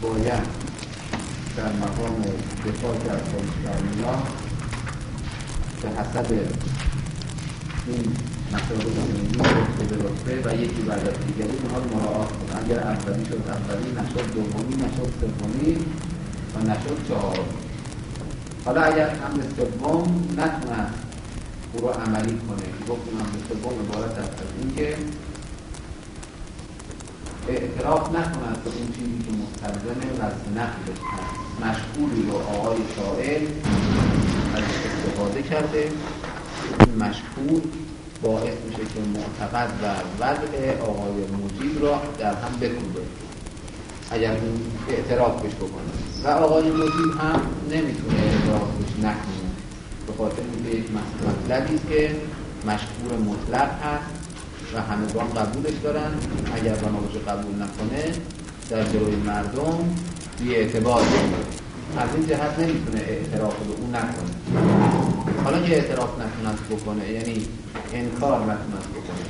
باید در مقام دفاع از الله به حسب این مسائل رتبه به رتبه و یکی بعد از دیگری اونها رو مراعات کنه. اگر اولی شد اولی، نشد دومی، نشد سومی و نشد چهارم. حالا اگر امر سوم نتونه او رو عملی کنه، گفتیم امر سوم عبارت است از این که اعتراف نکند به اون چیزی که مستلزم وضع نقلش هست. مشغولی رو آقای شاعر از استفاده کرده، این مشغول باعث میشه که معتقد و وضع آقای مجیب را در هم بکوبه اگر این اعتراف بش بکنه و آقای مجیب هم نمیتونه اعتراف بش نکنه به خاطر اینکه یک مطلبی است که مشغول مطلق هست و همگان قبولش دارن. اگر بنابراین قبول نکنه در جلوی مردم بی اعتبار میشه. از این جهت نمیتونه اعتراف به اون نکنه. حالا که اعتراف نتونست بکنه یعنی انکار نتونست بکنه،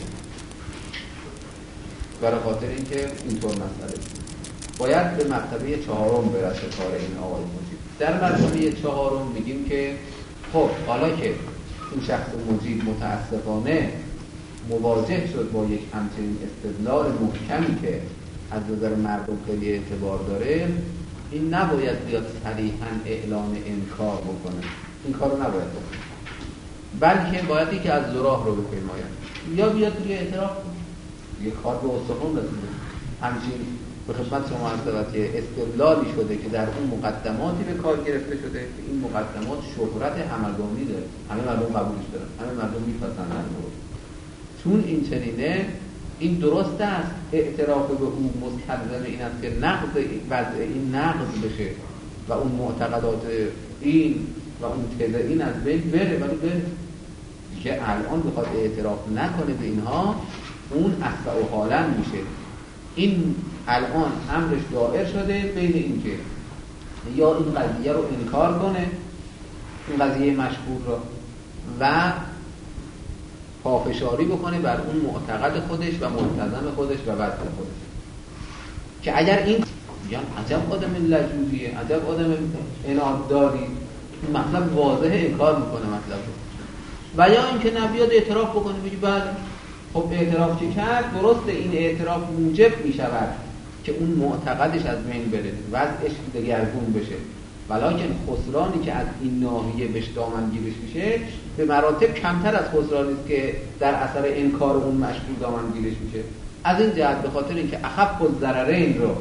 برای خاطر اینکه اینطور مسئله باید به مرتبه چهارم برسه کار این آقای مجیب. در مرتبه چهارم میگیم که خب حالا که این شخص مجیب متاسفانه مواجه شد با یک همچنین استدلال محکمی که از نظر مردم خیلی اعتبار داره، این نباید بیاد صریحاً اعلان انکار بکنه. این کار رو نباید بکنه، بلکه باید یکی از دو راه رو بپیماید. یا بیاد توی اعتراف کنه، یک کار به استخوان رسیده، همچین به خدمت شما عرض که استدلالی شده که در اون مقدماتی به کار گرفته شده که این مقدمات شهرت همگانی داره، همه مردم قبولش دارن، همه مردم میپسندن. چون این چنینه، این درست است اعتراف به او مستلزم این است که نقض وضع این نقض بشه و اون معتقدات این و اون تز این از بین بره، ولی بره که الان بخواد اعتراف نکنه به اینها، اون اصلا و حالا میشه. این الان امرش دائر شده بین این که یا این قضیه رو انکار کنه، این قضیه مشهور رو، و پافشاری بکنه بر اون معتقد خودش و ملتزم خودش و وضع خودش. که اگر این میگن عجب آدم لجوجیه، عجب آدم انادداری، این مطلب واضح انکار میکنه مطلب رو. و یا اینکه نبیاد اعتراف بکنه، بگی بله خب اعتراف چی کرد؟ درسته این اعتراف موجب میشود که اون معتقدش از بین بره، وضعش دگرگون بشه، ولیکن خسرانی که از این ناحیه بهش دامنگیرش میشه به مراتب کمتر از خسرانی است که در اثر انکار اون مشغول دامنگیرش میشه. از این جهت به خاطر اینکه اخف الضررین رو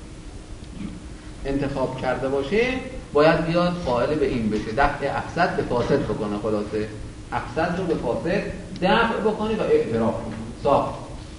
انتخاب کرده باشه، باید بیاد قائل به این بشه، دفع افسد به فاسد بکنه. خلاصه افسد رو به فاسد دفع بکنه و اعتراف بکنه. صاف.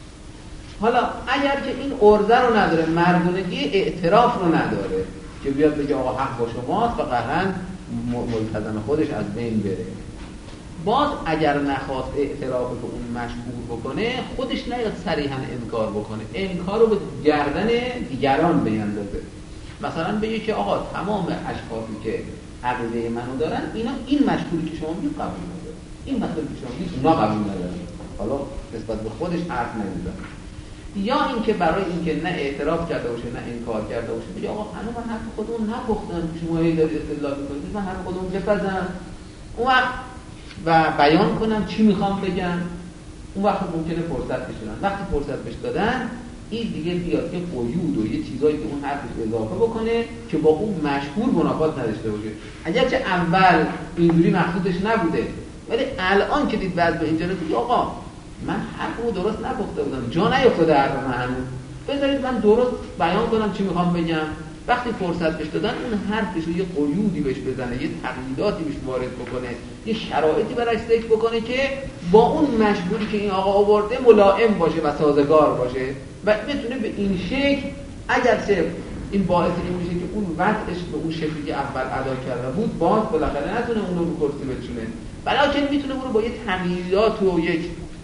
حالا اگر که این عرضه رو نداره، مردونگی اعتراف رو نداره که بیاد بگه آقا حق با شماست و قهرن ملتزم خودش از بین بره، باز اگر نخواست اعتراف به اون مشهور بکنه، خودش نیاد صریحاً انکار بکنه، انکار رو به گردن دیگران بیندازه. مثلا بگه که آقا تمام اشخاصی که عقیده منو دارن، اینا این مشهوری که شما میگید قبول ندارن، این مطلبی که شما میگید اونا قبول ندارن، حالا نسبت به خودش حرف نمیزنه. یا اینکه برای اینکه نه اعتراف کرده باشه نه انکار کرده باشه، بگه آقا هنوز من حرف خودمون نگفتم، شما هی دارید استدلال میکنید، من حرف خودمون بپزم اون وقت و بیان کنم چی میخوام بگم. اون وقت ممکنه فرصت بشن. وقتی فرصت بهش دادن، این دیگه بیاد یه قیود و یه چیزایی که اون حرفش اضافه بکنه که با اون مشهور منافات نداشته باشه. اگرچه اول اینجوری مقصودش نبوده، ولی الان که دید وضع به اینجا رسید، آقا من حرفمو درست نگفته بودم، جا نیفتاده حرف من هنوز، بذارید من درست بیان کنم چی میخوام بگم. وقتی فرصت بهش دادن، اون حرفش رو یه قیودی بهش بزنه، یه تقییداتی بهش وارد بکنه، یه شرایطی براش ذکر بکنه که با اون مشغولی که این آقا آورده ملائم باشه و سازگار باشه و بتونه به این شکل، اگرچه این باعث این میشه که اون وضعش به اون شکلی که اول ادا کرده بود باز بالاخره نتونه اون رو کرسی بچونه، بلکه میتونه اون رو با یه تغییرات و یک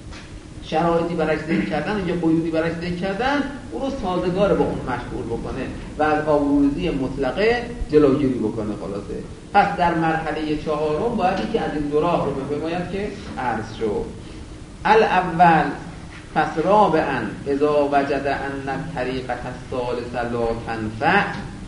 شرایطی براش ذکر کردن، یه قیودی براش ذکر کردن، اون رو سازگار با اون مشغول بکنه و از آبروریزی مطلقه جلوگیری بکنه. خلاصه پس در مرحله چهارم باید یکی از این دو راه رو بپیماید که عرض شد. الاول پس رابعا اذا وجد ان طریقت الثالث لا تنفع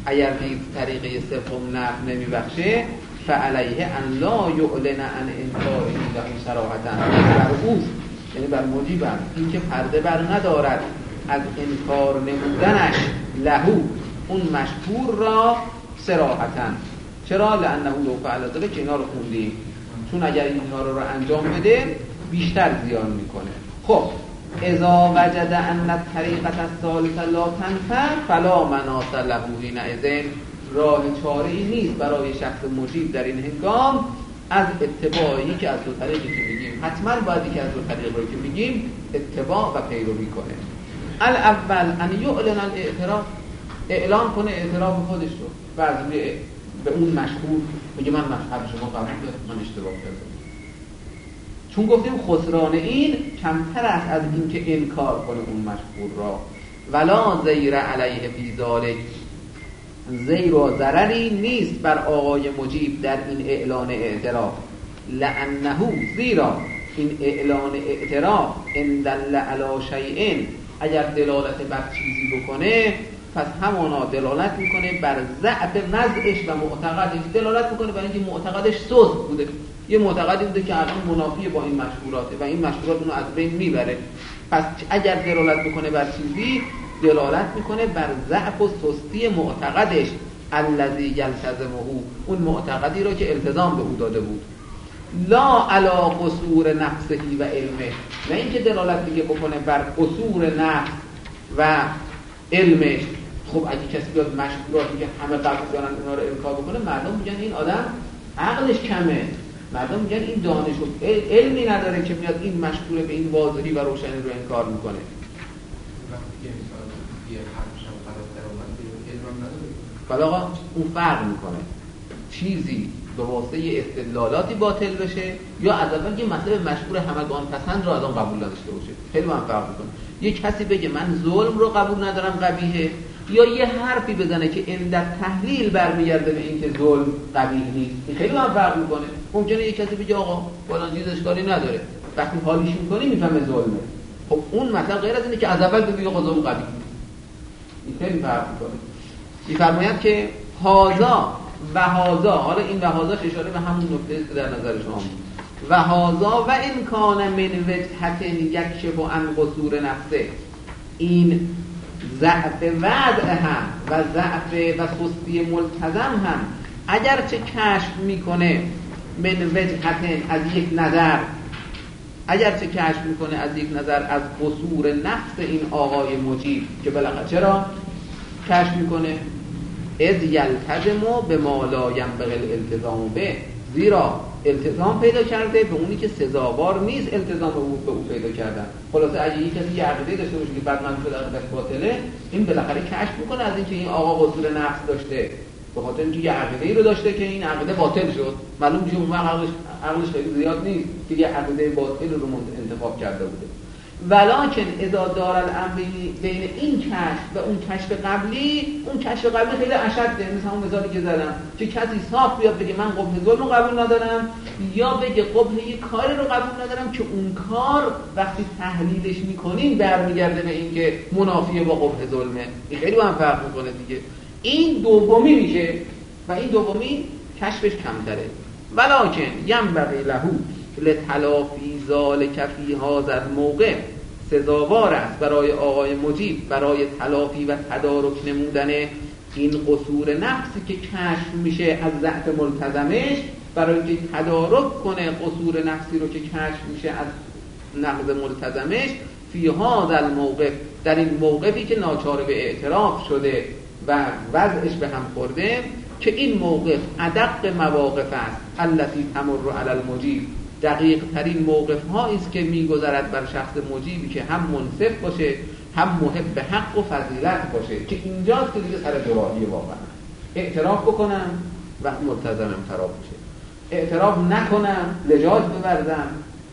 اگر دید طریقه سوم نفع نمیبخشه فعلیه ان لا یعلن عن انکاره له صراحتا، بر اوست، یعنی بر مجیب است این که پرده بر ندارد از انکار نمودنش لهو اون مشهور را صراحتا. چرا؟ لانه لو فعل ذلک، که اینا رو خوندیم، چون اگر اینا رو انجام بده بیشتر زیان میکنه. خب اذا وجد ان الطریقه الثالثه لا تنفع فلا مناص له حینئذ، راه چاره‌ای نیست برای شخص مجیب در این هنگام از اتباعی که از دو طریقی که میگیم، حتما باید که از دو طریق رو که میگیم اتباع و پیروی کنه. الاول ان یعلن الاعتراف، اعلام کنه اعتراف خودش رو و از به اون مشهور بگه من مذهب شما قبول دارم، من اشتباه کردم. چون گفتیم خسران این کمتر است از این که انکار کنه اون مشهور را. ولا زیر علیه فی ذلک، زیر و ضرری نیست بر آقای مجیب در این اعلان اعتراف. لانه، زیرا این اعلان اعتراف ان دل علی شیء، اگر دلالت بر چیزی بکنه پس همانا دلالت میکنه بر ضعف وضعش و معتقدش، دلالت میکنه بر اینکه معتقدش سست بوده، یه معتقدی بوده که الان منافی با این مشهوراته و این مشهورات اونو از بین میبره. پس اگر دلالت میکنه بر چیزی، دلالت میکنه بر ضعف و سستی معتقدش، الذی یلتزمه، اون معتقدی رو که التزام به او داده بود. لا علی قصور نفسه و علمه، نه اینکه دلالت دیگه بکنه بر قصور نفس و علمش. خب اگه کسی بیاد مشهوراتی که همه قبول دارن اونا رو انکار بکنه، مردم میگن این آدم عقلش کمه، مردم میگن این دانش و علمی نداره که میاد این مشهوره به این واضحی و روشنی رو انکار میکنه. حالا آقا اون فرق میکنه، چیزی به واسطه استدلالاتی باطل بشه یا از اول یه مطلب مشهور همگان پسند رو از آن قبول نداشته باشه، خیلی من فرق میکنه. یه کسی بگه من ظلم رو قبول ندارم قبیحه، یا یه حرفی بزنه که اندر تحلیل برمیگرده به این که ظلم قبیح نیست، این خیلی من فرق میکنه. ممکنه یه کسی بگه آقا فلان چیز اشکالی نداره، وقتی حالیش میکنی میفهمه ظلمه. خب اون مثلا غیر از اینه که از اول بگه آقا ظلم قبیح نیست، این خیلی فرق میکنه. میفرماید که هازا و هازا، حالا این و هازاش اشاره به همون نکته که در نظر شما بود، و هازا و ان کان من وجهت یکشف عن قصور نفسه، این ضعف وضع هم و ضعف و سستی ملتزم هم اگرچه کشف میکنه من وجهت، از یک نظر، اگرچه کشف میکنه از یک نظر از قصور نفس این آقای مجیب، که بالاخره چرا کشف میکنه؟ اذ یلتزم به ما لا ینبغی الالتزام به، زیرا التزام پیدا کرده به اونی که سزاوار نیست التزام به او پیدا کردن. خلاصه اگه یک کسی یه عقیده داشته باشه که بعد من شده عقیده‌اش باطله، این بالاخره کشف میکنه از اینکه این آقا قصور نفس داشته، به خاطر اینکه یه عقیده‌ای رو داشته که این عقیده باطل شد، معلوم میشه اون عقلش خیلی زیاد نیست که یه عقیده باطل رو انتخاب کرده بوده. ولکن اذا دار الامر بین این کشف و اون کشف قبلی، اون کشف قبلی خیلی اشده، مثل همون مثالی که زدم که کسی صاف بیاد بگه من قبح ظلم رو قبول ندارم، یا بگه قبح یک کاری رو قبول ندارم که اون کار وقتی تحلیلش میکنین برمیگرده به این که منافیه با قبح ظلمه. این خیلی با هم فرق میکنه دیگه. این دومی میشه و این دومی کشفش کمتره. ولکن ینبغی له لتلافی ذلک فی هذا الموقع، سزاوار است برای آقای مجیب برای تلافی و تدارک نمودن این قصور نفسی که کشف میشه از ضعف ملتزمش، برای اینکه تدارک کنه قصور نفسی رو که کشف میشه از نقض ملتزمش، فی هذا الموقف، در این موقفی که ناچار به اعتراف شده و وضعش به هم خورده، که این موقف ادق مواقف است التي تمر علی المجیب، دقیق ترین موقف هایی است که میگذرد بر شخص مجیبی که هم منصف باشه، هم محب حق و فضیلت باشه، که اینجاست که دیگه سر دوراهی واقعا. اعتراف بکنم وقت ملتزمم خراب میشه، اعتراف نکنم لجاج ببرزم،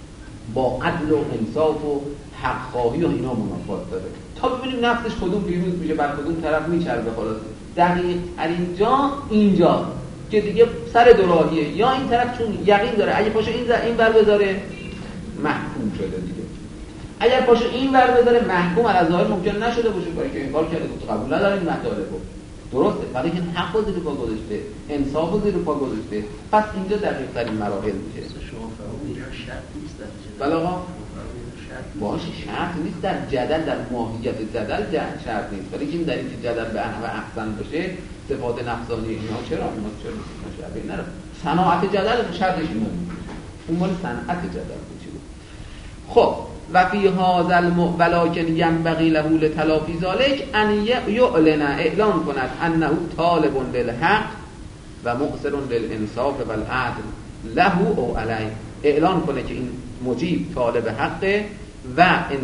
با عدل و انصاف و حق خواهی و اینا منافات داره، تا ببینیم نفسش کدوم پیروز میشه بر کدوم طرف میچربه. خلاص دقیق ترین جا اینجا که دیگه سر دوراهیه، یا این طرف چون یقین داره اگه پاشو این ور بذاره محکوم شده دیگه، اگر پاشو این ور بذاره محکوم علی ظاهر ممکن نشده باشه، برای که انکار کرده بود قبول نداره این مطالبو، درسته، ولی این حق رو زیر پا گذاشته، انصاف رو زیر پا گذاشته. پس اینجا دقیق ترین مراحل میشه. شما فرمودید شرط نیست در بله آقا باشه، شرط نیست در جدل، در ماهیت جدل شرط نیست، ولی این در اینکه جدل به احوال احسن باشه، صفات نفسانی اینا چرا شرطی نره. صناعت جدل شرطش اینه، اون مال صنعت جدل بود. خب و فی هذا ولکن ینبغی له لتلافی ذلک ان یعلن، اعلان کند انه طالب للحق و مقصر للانصاف والعدل له او علیه، اعلان کنه که این مجیب طالب حقه و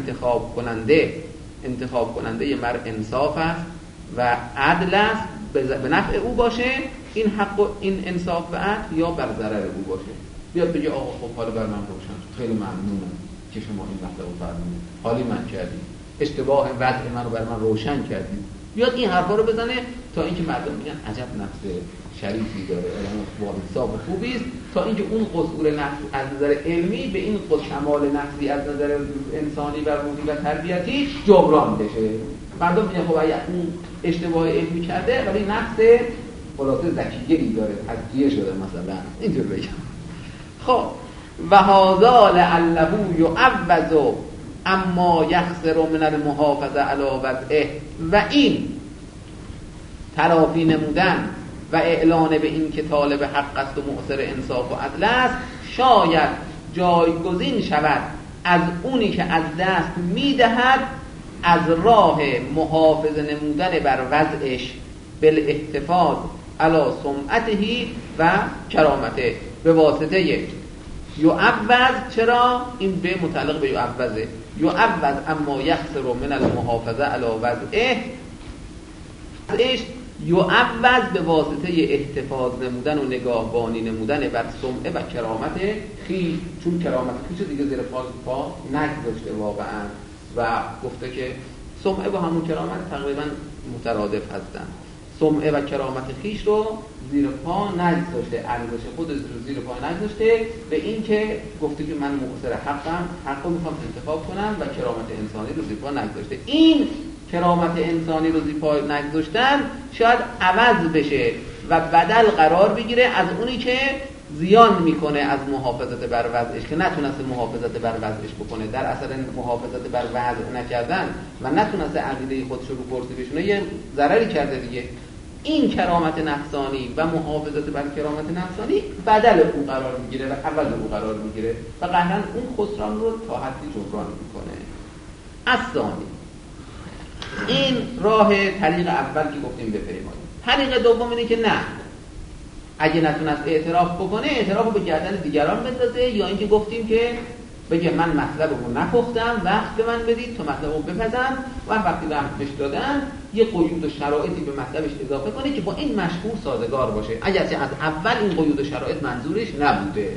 انتخاب کننده مر انصاف است و عدل است، به نفع او باشه این حق و این انصاف و عدل، یا بر ضرر او باشه. بیاد بگه آقا خب حالا بر من روشن، خیلی ممنونم که شما این مطلب رو فرمودید، حالی من کردید، اشتباه وضع من رو بر من روشن کردید. بیاد این حرفا رو بزنه تا اینکه مردم میگن عجب نفس شریفی داره، با حساب خوبی است، تا اینکه اون قصور نفس از نظر علمی به این کمال نفسی از نظر انسانی و روحی و تربیتی جبران بشه. مردم میگن خب اگه اون اشتباه علمی کرده ولی نفس خلاصه ذکیگری داره، تزکیه شده مثلا، اینطور بگم. خب و هذا لعله یعوض اما یخسر من المحافظه علی وضعه، و این تلافی نمودن و اعلان به این که طالب حق است و مؤثر انصاف و عدل است شاید جایگزین شود از اونی که از دست میدهد از راه محافظه نمودن بر وضعش بالاحتفاظ علی سمعته و کرامته به واسطه یعوض. چرا؟ این به متعلق به یعوضه. یعوض اما یخسر من المحافظه علی وضعه، یعوض به واسطه احتفاظ نمودن و نگاهبانی نمودن بر سمعه و کرامت خویش، چون کرامت خویش دیگه زیر پا نگذاشته واقعا و گفته که سمعه با همون کرامت تقریبا مترادف هستن. سمعه و کرامت خویش رو زیر پا نگذاشته، ارزش خودش رو زیر پا نگذاشته، به این که گفته که من مؤثر حقم، حقو میخوام انتخاب کنم و کرامت انسانی رو زیر پا نگذاشته. این کرامت انسانی رو زیر پا نگذاشتن شاید عوض بشه و بدل قرار بگیره از اونی که زیان میکنه از محافظت بر وضعش، که نتونسته محافظت بر وضعش بکنه، در اثر محافظت بر وضع نکردن و نتونسته عقیده خودش رو کرسی بشونه یه ضرری کرده دیگه. این کرامت نفسانی و محافظت بر کرامت نفسانی بدل او قرار میگیره و عوض او قرار میگیره و قطعا اون خسران رو تا حدی جبران میکنه. الثانی، این راه طریق اول که گفتیم بپیماییم. طریق دوم اینه که نه، اگه نتونست اعتراف بکنه اعتراف رو به گردن دیگران بندازه، یا اینکه گفتیم که بگه من مطلب رو نپختم، وقت به من بدید تا مطلب رو بپزم و وقتی وقتش دادن یه قیود و شرایطی به مطلبش اضافه کنه که با این مشهور سازگار باشه، اگرچه از اول این قیود و شرایط منظورش نبوده.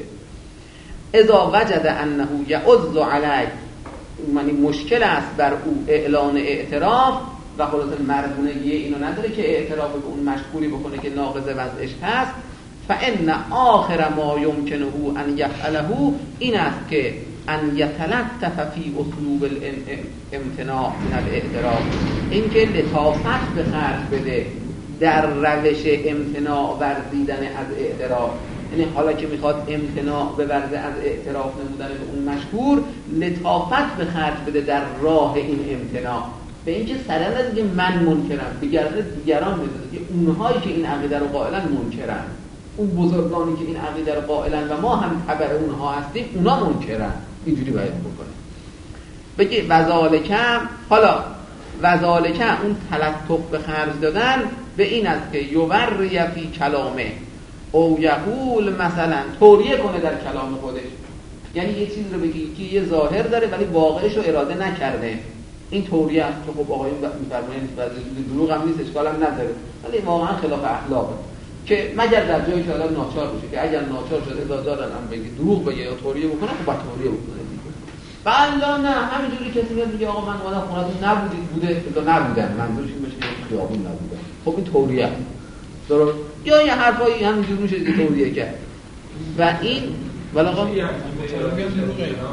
اذا وجد انه یعض علیه، یعنی مشکل است بر او اعلان اعتراف و خلاص مردونگی اینو نداره که اعتراف به اون مشغولی بکنه که ناقض وضعش هست، فان آخر ما یمکنه ان یفعله این است که ان یتلطف فی اسلوب الامتناع من الاعتراف، این که لطافت به خرج بده در روش امتناع ورزیدن از اعتراف. یعنی حالا که میخواد امتناع بورزه از اعتراف نمودن به اون مشهور، لطافت به خرج بده در راه این امتناع، به اینکه سرن دیگه من منکرم، دیگران بده که اونهایی که این عقیده رو قائلن منکرن، اون بزرگانی که این عقیده رو قائلن و ما هم تبع اونها هستیم اونا منکرن. اینجوری باید بکنه، بگه وذالکم. حالا وذالکم اون تلطف به خرج دادن به این است که یوری فی کلامه او یقول، مثلا توریه کنه در کلام خودش، یعنی یه چیز رو بگی که یه ظاهر داره ولی واقعش رو اراده نکرده، این توریه است که خب آقایون می‌فرمایند دروغ هم نیست، اشکال هم نداره، ولی واقعا خلاف اخلاقه، که مگر در جایی که الان ناچار باشه، که اگر ناچار شده اجازه هم بگی دروغ بگه یا توریه بکنه، خب با توریه بکنه دیگه. بعد نه همینجوری کسی میاد میگه آقا من اومدم خونه‌تون نبودید، بوده تا نبودن، منظورش این باشه که خیابون نبودن، خب این توریه درست، یا یه حرفایی همینجور میشه که توریه کرد و این ولی آقا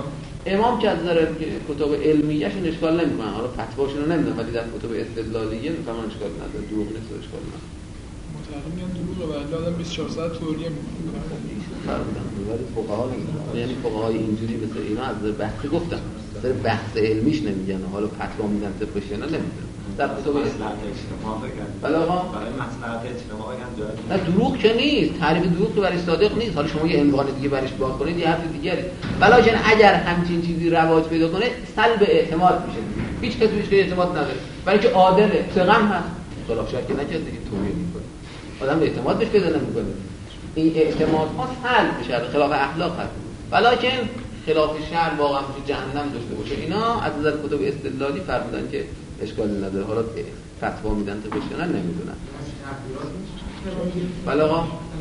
امام که از نظر کتب علمیه‌اش این اشکال نمی‌کنه، حالا فتواشون رو نمیدونم، ولی در کتب استدلالیه میفهمن اشکال نداره، دروغ نیست اشکال نداره. مطلقاً میگن دروغه ولی آدم 24 ساعت توریه می‌کنه. فرمودن ولی فقها نمی‌گن، یعنی فقهای اینجوری مثل اینا از نظر بحثی گفتم، از نظر بحث علمیش نمیگن، حالا فتوا میدن طبقش نه نمیدونم. در کتب مصلحت اجتماع بگن. بله آقا برای مصلحت اجتماع بگن جایی. نه دروغ که نیست، تعریف دروغ که برای صادق نیست. حالا شما یه عنوان دیگه برایش باز کنید یه حرف دیگه. بلاکن اگر همچین چیزی رواج پیدا کنه سلب اعتماد میشه. هیچ کسی بهش اعتماد نداره. برای که عادله، ثقم هست. خلاف شک نکرده که توهین میکنه. آدم اعتماد بهش پیدا نمیکنه. این اعتماد ها سلب میشه، خلاف اخلاق هست. بلاکن خلاف شرع واقعا میشه جهنم داشته باشه. اینا از نظر کتب استدلالی فرمودن که اشکالی نداره. حالا فتوا میدن تا بشنن نمیدونن. بله آقا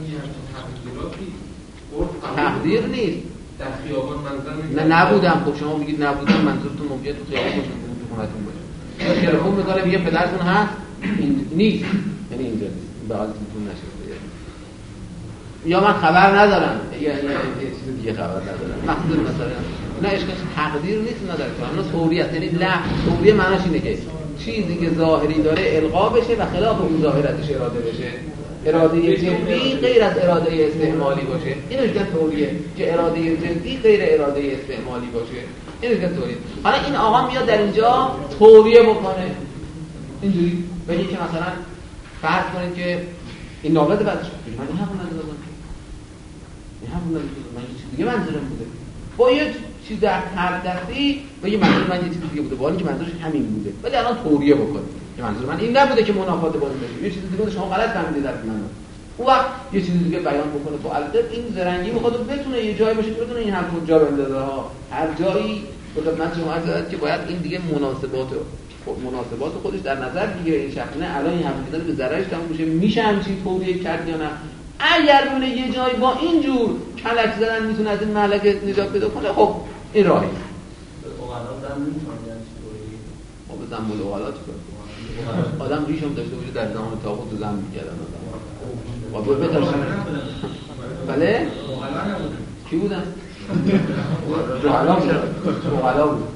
تقدیر نیست در خیابان منظر نه نبودم. خب شما میگید نبودم، منظورتون ممکنه تو خیابان باشه، تو خونتون باشه. تلفن میکنه میگه پدرتون هست این نیست، یعنی اینجا نیست، به حالتون نشه. یا من خبر ندارم، یا چیز دیگه خبر ندارم. مقصود مثلا نه اشکال تقدیر نیست نداره که اون طوری است، یعنی لا طوری معناش اینه که چیزی که ظاهری داره القا بشه و خلاف اون ظاهرتش اراده بشه. اراده جدی غیر از اراده استعمالی باشه. اینو میگن طوریه که اراده جدی غیر اراده استعمالی باشه. اینو میگن طوریه. حالا این آقا میاد در اینجا طوریه بکنه اینجوری بگه که مثلا فرض کنید که این ناقض بعدش من این حرفو ندادم، این حرفو ندادم، من یه چیز دیگه منظورم بوده. با یه چیز در هر دستی بگه منظور من یه چیز دیگه بوده، ولی که منظورش همین بوده، ولی الان طوریه بکنه که منظور من این نبوده که منافات با این بشه، یه چیز دیگه شما غلط فهمیدید در من. اون وقت یه چیز دیگه بیان بکنه. با البته این زرنگی میخواد بتونه یه جایی باشه که بتونه این حرفو جا بندازه ها. هر جایی خدمت شما عرض دارد که باید این دیگه مناسبات خودش در نظر بگیره. این شخص نه الان این حرف میزنه به ضررش تموم میشه، میشه همچین طوریه کرد یا نه. اگر بونه یه جایی با اینجور کلک زدن میتونه از این مهلک نجات پیدا کنه، خب این راهی. اوغلا دم نمیتونه یعنی طوری. خب بزن مول اوغلا چیکار کنه؟ آدم ریشم داشته باشه در زمان تاغوت تو زن می‌کردن آدم. خب بهتره. بله؟ اوغلا نبود. کی بودن؟ اوغلا بود. اوغلا بود.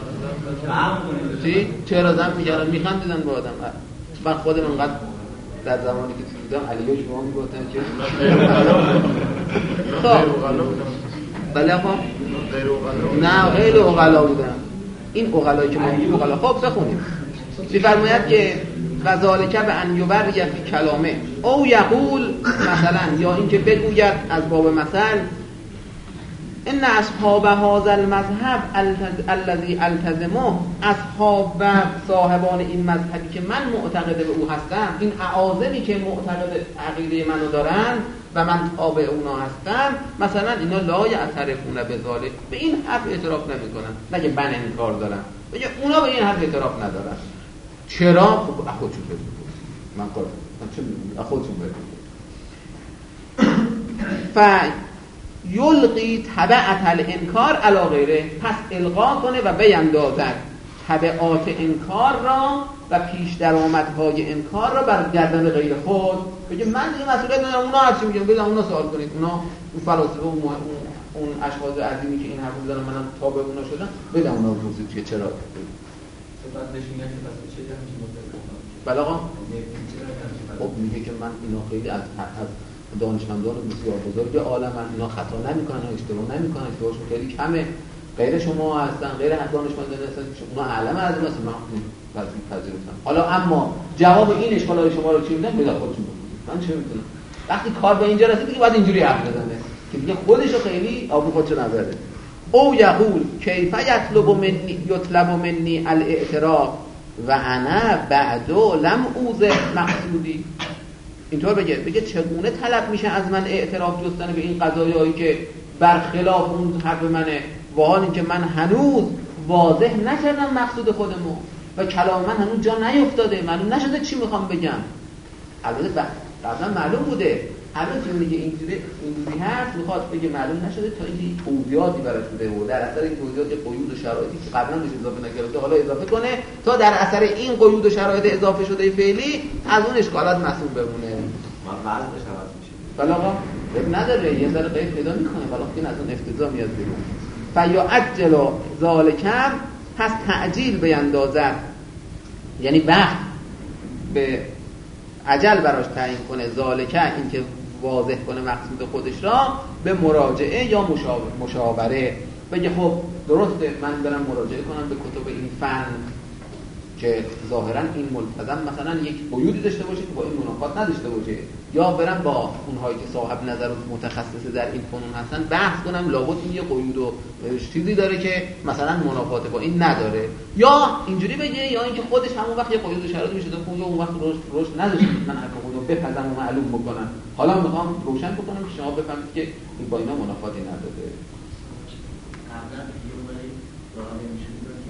چی؟ چرا زن می‌کردن می‌خندیدن به آدم. من خودم انقدر در زمانی که دیدم علیه شما میگفتن که خب بله خب نه غیر اوغلا بودن. این اوغلایی که ما میگیم اوغلا. خب بخونیم. می‌فرماید که وذالک بأن یبرئ فی کلامه او یقول مثلا، یا اینکه بگوید از باب مثل ان اصحاب هذا المذهب الذي التزمه، اصحاب و صاحبان این مذهبی که من معتقد به او هستم، این اعاظمی که معتقد عقیده منو دارن و من تابع اونا هستم، مثلا اینا لا یعترفون بذلک، به این حرف اعتراف نمیکنن. نگه من انکار دارم، بگه اونا به این حرف اعتراف ندارن. چرا؟ خب خودشون بگید من کار من چه می‌دونم، خودشون بگید. یلقی تبعت الانکار علی غیره، پس القا کنه و بیندازد تبعات انکار را و پیش درآمدهای انکار را بر گردن غیر خود. بگه من دیگه مسئولیت ندارم، اونا هرچی میگن بگن اونا سوال کنید، اونا اون فلاسفه و اون اشخاص عظیمی که این حرفو میزنن منم تابع اونا شدم، بگم اونا پرسید که چرا بعد بهش میگن که پس چه همین مدل. بله آقا خب میگه که من اینا خیلی از دانشمندان بسیار بزرگ عالمن، اینا خطا نمیکنن، اشتباه نمیکنن، اشتباهشون خیلی کمه، غیر شما هستن، غیر دانشمندان هستن، اونا علم از مثلا من پذیرفتم. حالا اما جواب این اشکالات شما رو چی میدن؟ بذار خودتون بگید، من چه میدونم. وقتی کار به اینجا رسید دیگه باید اینجوری حرف بزنه که دیگه خودشو خیلی آبرو خودشو نبره. او یقول کیف یطلب منی الاعتراف و انا بعدو لم اوزه مقصودی. اینطور بگه چگونه طلب میشه از من اعتراف جستن به این قضایایی که برخلاف اون حرف منه، و حال اینکه من هنوز واضح نکردم مقصود خودمو و کلام من هنوز جا نیفتاده، معلوم نشده چی میخوام بگم. البته قبلا معلوم بوده، الان که میگه اینجوری هست میخواد بگه معلوم نشده تا اینکه توضیحاتی براش بده و در اثر این توضیحات قیود و شرایطی که قبلا بهش اضافه نکرده حالا اضافه کنه تا در اثر این قیود و شرایط اضافه شده فعلی از اون اشکالات معصوم بمونه. وضعش عوض میشه. بله آقا نداره، یه ذره قید پیدا میکنه، ولی این از اون افتضاح میاد بیرون. فیعجل ذالکم، پس تعجیل بیندازد، یعنی وقت به عجل براش تعیین کنه، ذالکه این که واضح کنه مقصود خودش را، به مراجعه یا مشاوره. بگه خب درسته من برم مراجعه کنم به کتب این فن که ظاهرا این ملتزم مثلا یک قیودی داشته باشه که با این منافات نداشته باشه، یا برم با اونهایی که صاحب نظر و متخصص در این فنون هستن بحث کنم، لابد این یه قیود و چیزی داره که مثلا منافات با این نداره، یا اینجوری بگه، یا اینکه خودش همون وقت یه قیود و شرایط میشه که اون وقت رشد نداشته من حرف خودم بپزم و معلوم بکنم، حالا میخوام روشن بکنم که شما بفهمید که این با اینا منافاتی نداره. قبلا یه موقعی راه نمیشه که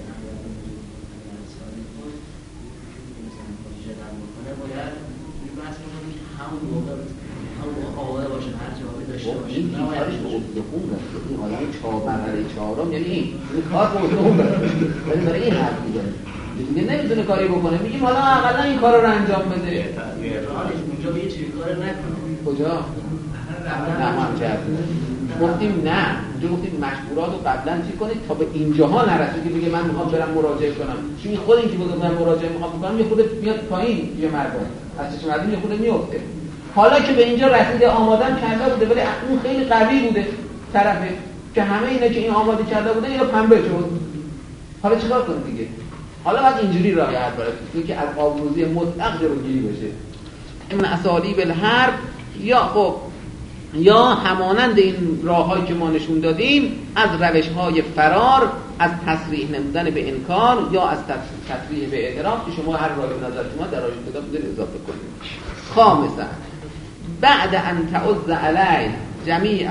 باید این بحث می‌کنیم که همون موقع همون آواره باشه، هر جوابی داشته باشه. این کارش به افتخون است. این آدم مرحله چهارم یعنی این کار به افتخون است. ولی برای این حرف می‌زنه. دیگه نمی‌تونه کاری بکنه. میگیم حالا اقلا این کارا رو انجام بده. راهش اونجا به یه چیزی کار نکنه. کجا؟ نه ما چرت. گفتیم نه. اونجا گفتیم مشهورات رو قبلا چی کنید تا به اینجاها نرسه که بگه من می‌خوام برم مراجعه کنم. چون خود این که بگه من مراجعه می‌خوام بکنم یه خود میاد پایین یه مردم. از چشم مردم یه خود میفته. حالا که به اینجا رسیده آمادم کرده بوده ولی اون خیلی قوی بوده طرفه که همه اینا که این آماده کرده بوده اینو پنبه شد. حالا چیکار کنه دیگه؟ حالا باید اینجوری رعایت بشه که از آبروزی مطلق جلوگیری بشه. این اسالیب الحرب یا خب یا همانند این راه‌هایی که ما نشون دادیم از روش‌های فرار از تصریح نمودن به انکار یا از تصریح به اعتراف که شما هر راهی به نظر شما در راهی کتاب بذارید اضافه کنید. خامسا بعد ان تعز علی جمیع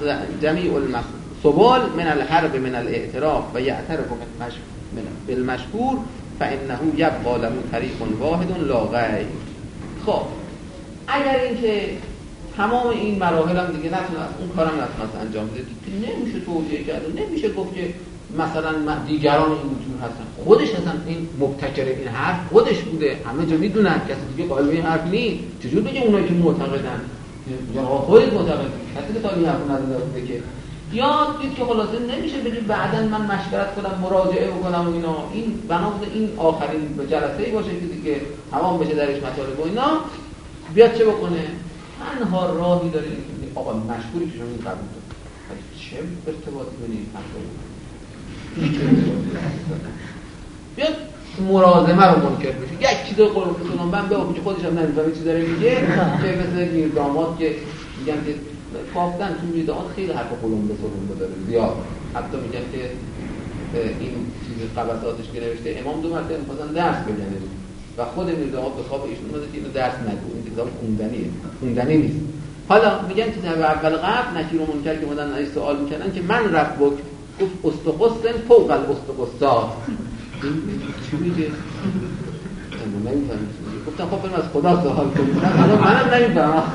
السبل من الحرب من الاعتراف و یعترف بالمشکور فانه یبقى له طریق واحد لا غیر. خب اگر اینکه تمام این مراحل هم دیگه نتونه اون کارم نتونه انجام بده دیگه نمیشه توجیه کرد، نمیشه گفت که مثلا دیگران اینجور هستن، خودش اصلا این مبتکر این حرف خودش بوده، همه جا میدونن، کسی دیگه قائل به این حرف نیست. چجور بگه اونایی که معتقدن یا خودت معتقد کسی که تا این حرف نزده بوده که، یا دید که خلاصه نمیشه بگیم بعداً من مشورت کنم مراجعه بکنم و اینا، این بنا بوده این آخرین جلسه‌ای باشه که دیگه تمام بشه درش مطالب و اینا، بیاد چه بکنه؟ تنها راهی داره که آقا مشهوری که شما این قبول دارید چه ارتباطی بین این حرف بیاد مرازمه رو منکر بشه. یک چیز رو قرار بکنم من به که خودش هم نمیفهمه چی داره میگه که مثل میرداماد که میگن که کافتن تو میرداماد خیلی حرف قلم به سرون داره زیاد، حتی میگن که این چیز قبضاتش که نوشته امام 2 مرتبه می‌خواستن درس بگنه و خود میرداماد به خواب ایشون اومده که اینو درس نگو، این کتاب خوندنی نیست. حالا میگن که در اول قبل نکیر و منکر که اومدن ازش سوال میکردن که من رب بک گفت استقصن فوق الاستقصات. چی میگه؟ من نمیفهمم. گفتم خب بریم از خدا سوال کنیم. حالا منم نمیفهمم.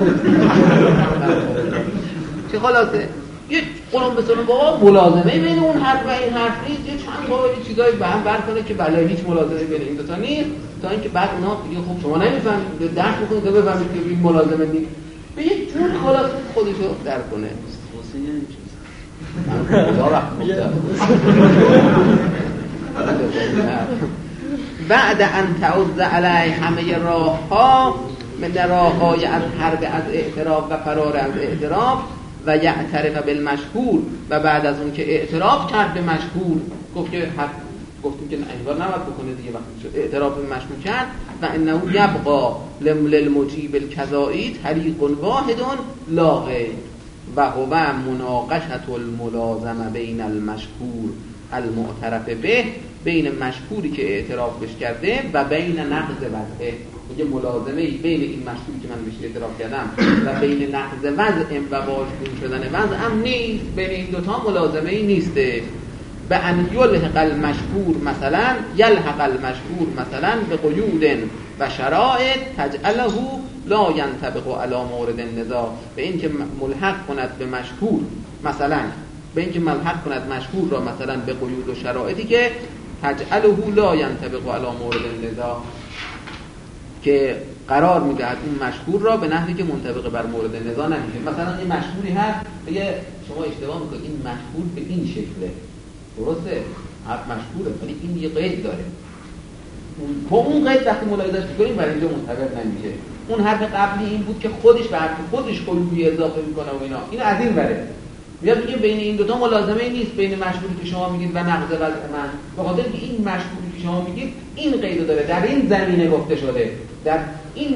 چه خلاصه یه قلم بسنون بابا ملازمه بین اون حرف و این حرف نیست، یه چند بابا یه چیزایی به هم برکنه که بله هیچ ملازمه بین این دوتا نیست، تا اینکه بعد اونا دیگه خب شما نمیفهمید درک بکنید تا بفهمید که این ملازمه نیست، به یه جور خلاصه خودشو درک کنه. بعد ان تعوض علی همه راه‌ها من راه‌های از حرب از اعتراف و فرار از اعتراف و یعترف بالمشهور و بعد از اون که اعتراف کرد به مشهور گفتیم که انگار نباید بکنه دیگه وقتی شد اعتراف به مشهور کرد و انه یبقى للمجیب الکذایی طریق واحد لا غیر و هو مناقشه الملازمه بین المشهور المعترف به بین مشهوری که اعتراف بش کرده و بین نقض وضعه. میگه ملازمه بین این مشهوری که من بهش اعتراف کردم و بین نقض وضع و واژگون شدن وضع هم نیست، بین این دوتا ملازمه ای نیسته. به ان یلحق المشهور مثلا یلحق المشهور مثلا به قیود و شرایط تجعله لا ينطبق علی مورد النزاع، به این که ملحق کند به مشهور مثلا به این که ملحق کند مشهور را مثلا به قیود و شرایطی که تجعله لا ينطبق علی مورد النزاع، که قرار میدهد اون مشهور را به نحوی که منطبق بر مورد نزاع نمیشه. مثلا این مشهوری هست بگه شما اشتباه میکنید، این مشهور به این شکله، درسته؟ حرف مشهوره ولی این یه قید داره. اون قید وقتی ملاحظه‌اش میکنیم برای اینجا منطبق نمیشه. اون حرف قبلی این بود که خودش به حرف خودش قیودی اضافه میکنه و اینا. این از این بره. میاد میگه بین این دو تا ملازمه نیست، بین مشهوری که شما میگید و نقض وضع من، به خاطر اینکه این مشهوری که شما میگید این قیدو داره، در این زمینه گفته شده، در این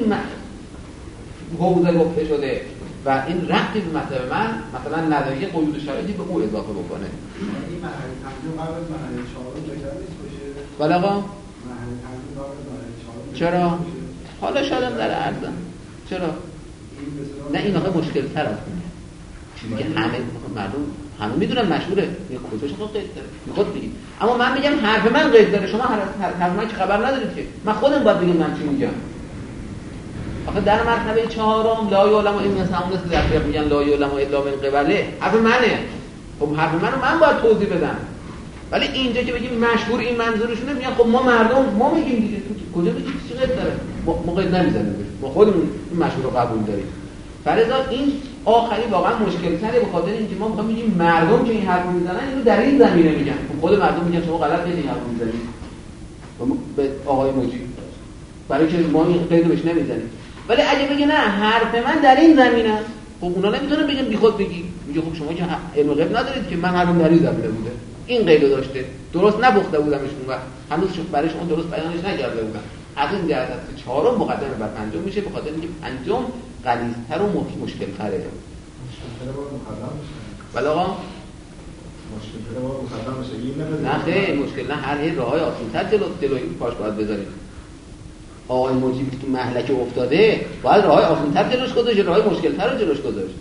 حوزه گفته شده و این ربطی به مطلب من مثلا نداره، یه قیود شرایطی به او اضافه بکنه. این مرحله پنجم قبل از مرحله چهارم بهتر نیست باشه؟ بله آقا؟ مرحله پنجم قبل از مرحله چهارم چرا؟ حالا شاید در عرضم. چرا؟ نه این آخه مشکل تر از اونه. چیزی که همه مردم همه میدونن مشهوره، یه کجاش خود قید داره میخواد بگید، اما من میگم حرف من قید داره، شما حرف من که خبر ندارید که، من خودم باید بگم من چی میگم. آخه در مرتبه چهارم لا یعلم، این مثلا اون است که میگن لا یعلم الا من قبله، حرف منه. خب حرف منو من باید توضیح بدم. ولی اینجا که بگیم مشهور این منظورشونه، میگن خب ما مردم ما میگیم دیگه، تو کجا بگید چی قید داره؟ ما قید نمیزنیم، ما خودمون این مشهور رو قبول داریم. فرضا این آخری واقعا مشکل تره، به خاطر اینکه ما میخوایم بگیم مردم که این حرفو میزنن اینو در این زمینه میگن، خود مردم میگن شما غلط این حرفو میزنید به آقای مجید، برای که ما این قیدو بهش نمیزنیم. ولی اگه بگه نه حرف من در این زمینه، خب اونا نمیتونن بگن بیخود بگی، میگه خب شما که علم غیب ندارید که من حرفم در این زمینه بوده، این قیدو داشته، درست نبخته بودمشون و هنوز برای شما درست بیانش نکرده بودم. از این جهت از چهارم مقدمه بر پنجم میشه، به خاطر اینکه پنجم غلیظتر و مشکل‌تره. مشکل باید مقدم بشه. بله آقا؟ مشکل باید مقدم بشه. این نه خیلی مشکل نه، هر راهی آسان‌تر جلوی پاش باید بذاریم. آقای مجیبی که مهلک افتاده باید راهی آسان‌تر جلوش گذاشت، راهی مشکل‌تر رو جلوش گذاشت.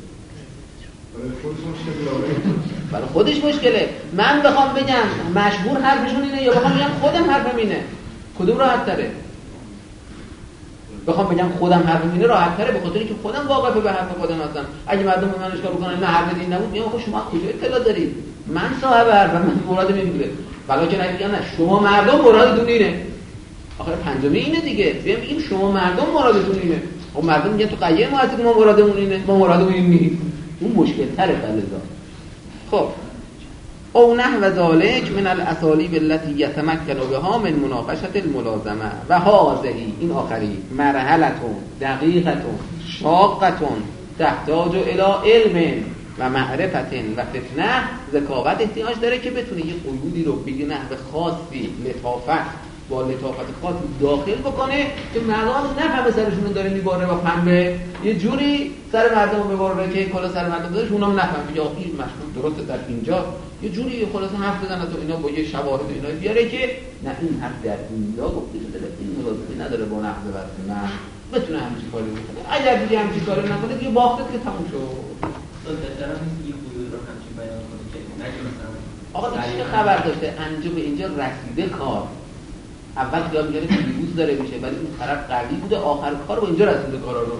برای خودش مشکله. من بخوام بگم مشهور حرفشون اینه یا بخوام بگم خودم حرفم اینه، کدوم راحت تره؟ بخوام بگم خودم حرفم اینه راحت تره، به خاطر اینکه خودم واقفه به حرف خودم هستم. اگه مردم به من اشکال بکنن نه حرف این نبود، میگم خب شما کجا اطلاع دارید؟ من صاحب حرفم، من مراد میگم بلا که نگم نه شما مردم مرادتون اینه. آخر پنجمی اینه دیگه، بگیم شما مردم مرادتون اینه. خب مردم میگن تو قضیه ما هستی که ما مرادمون اینه، ما مرادمون این نیست. اون مشکل تره فلزا. خب او نحو ذالک من الاسالیب التي یتمکن بها من مناقشه الملازمه و هذه، این آخری، مرحلتون دقیقتون شاقتون تحتاج الی علم و معرفت و فتنه. ذکاوت احتیاج داره که بتونه یه قیودی رو بگه نحو خاصی، لطافت با لطافت خاصی داخل بکنه که مردم نفهمه سرشون داره میباره و فهمه یه جوری سر مردم بباره که کلا سر مردم داره اونام نفهمه یا این مشکل درسته در اینجا یه جوری خلاص حرف بزنه تو اینا با یه شواهد اینا بیاره که نه این حرف در اینجا گفته شده، این ملازمه نداره با نقض وضع من، بتونه همچین کاری بکنه. اگر دیگه همچین کاری نکنه دیگه باخته که تموم شد. بهتره نیست یه قیود رو همچین بیان کنه که نگه مثلا آقا چه خبر داشته انجا به اینجا رسیده کار، اول خیال می‌کرد که دیروز داره میشه ولی اون طرف قوی بوده، آخر کار با اینجا رسیده کارا رو.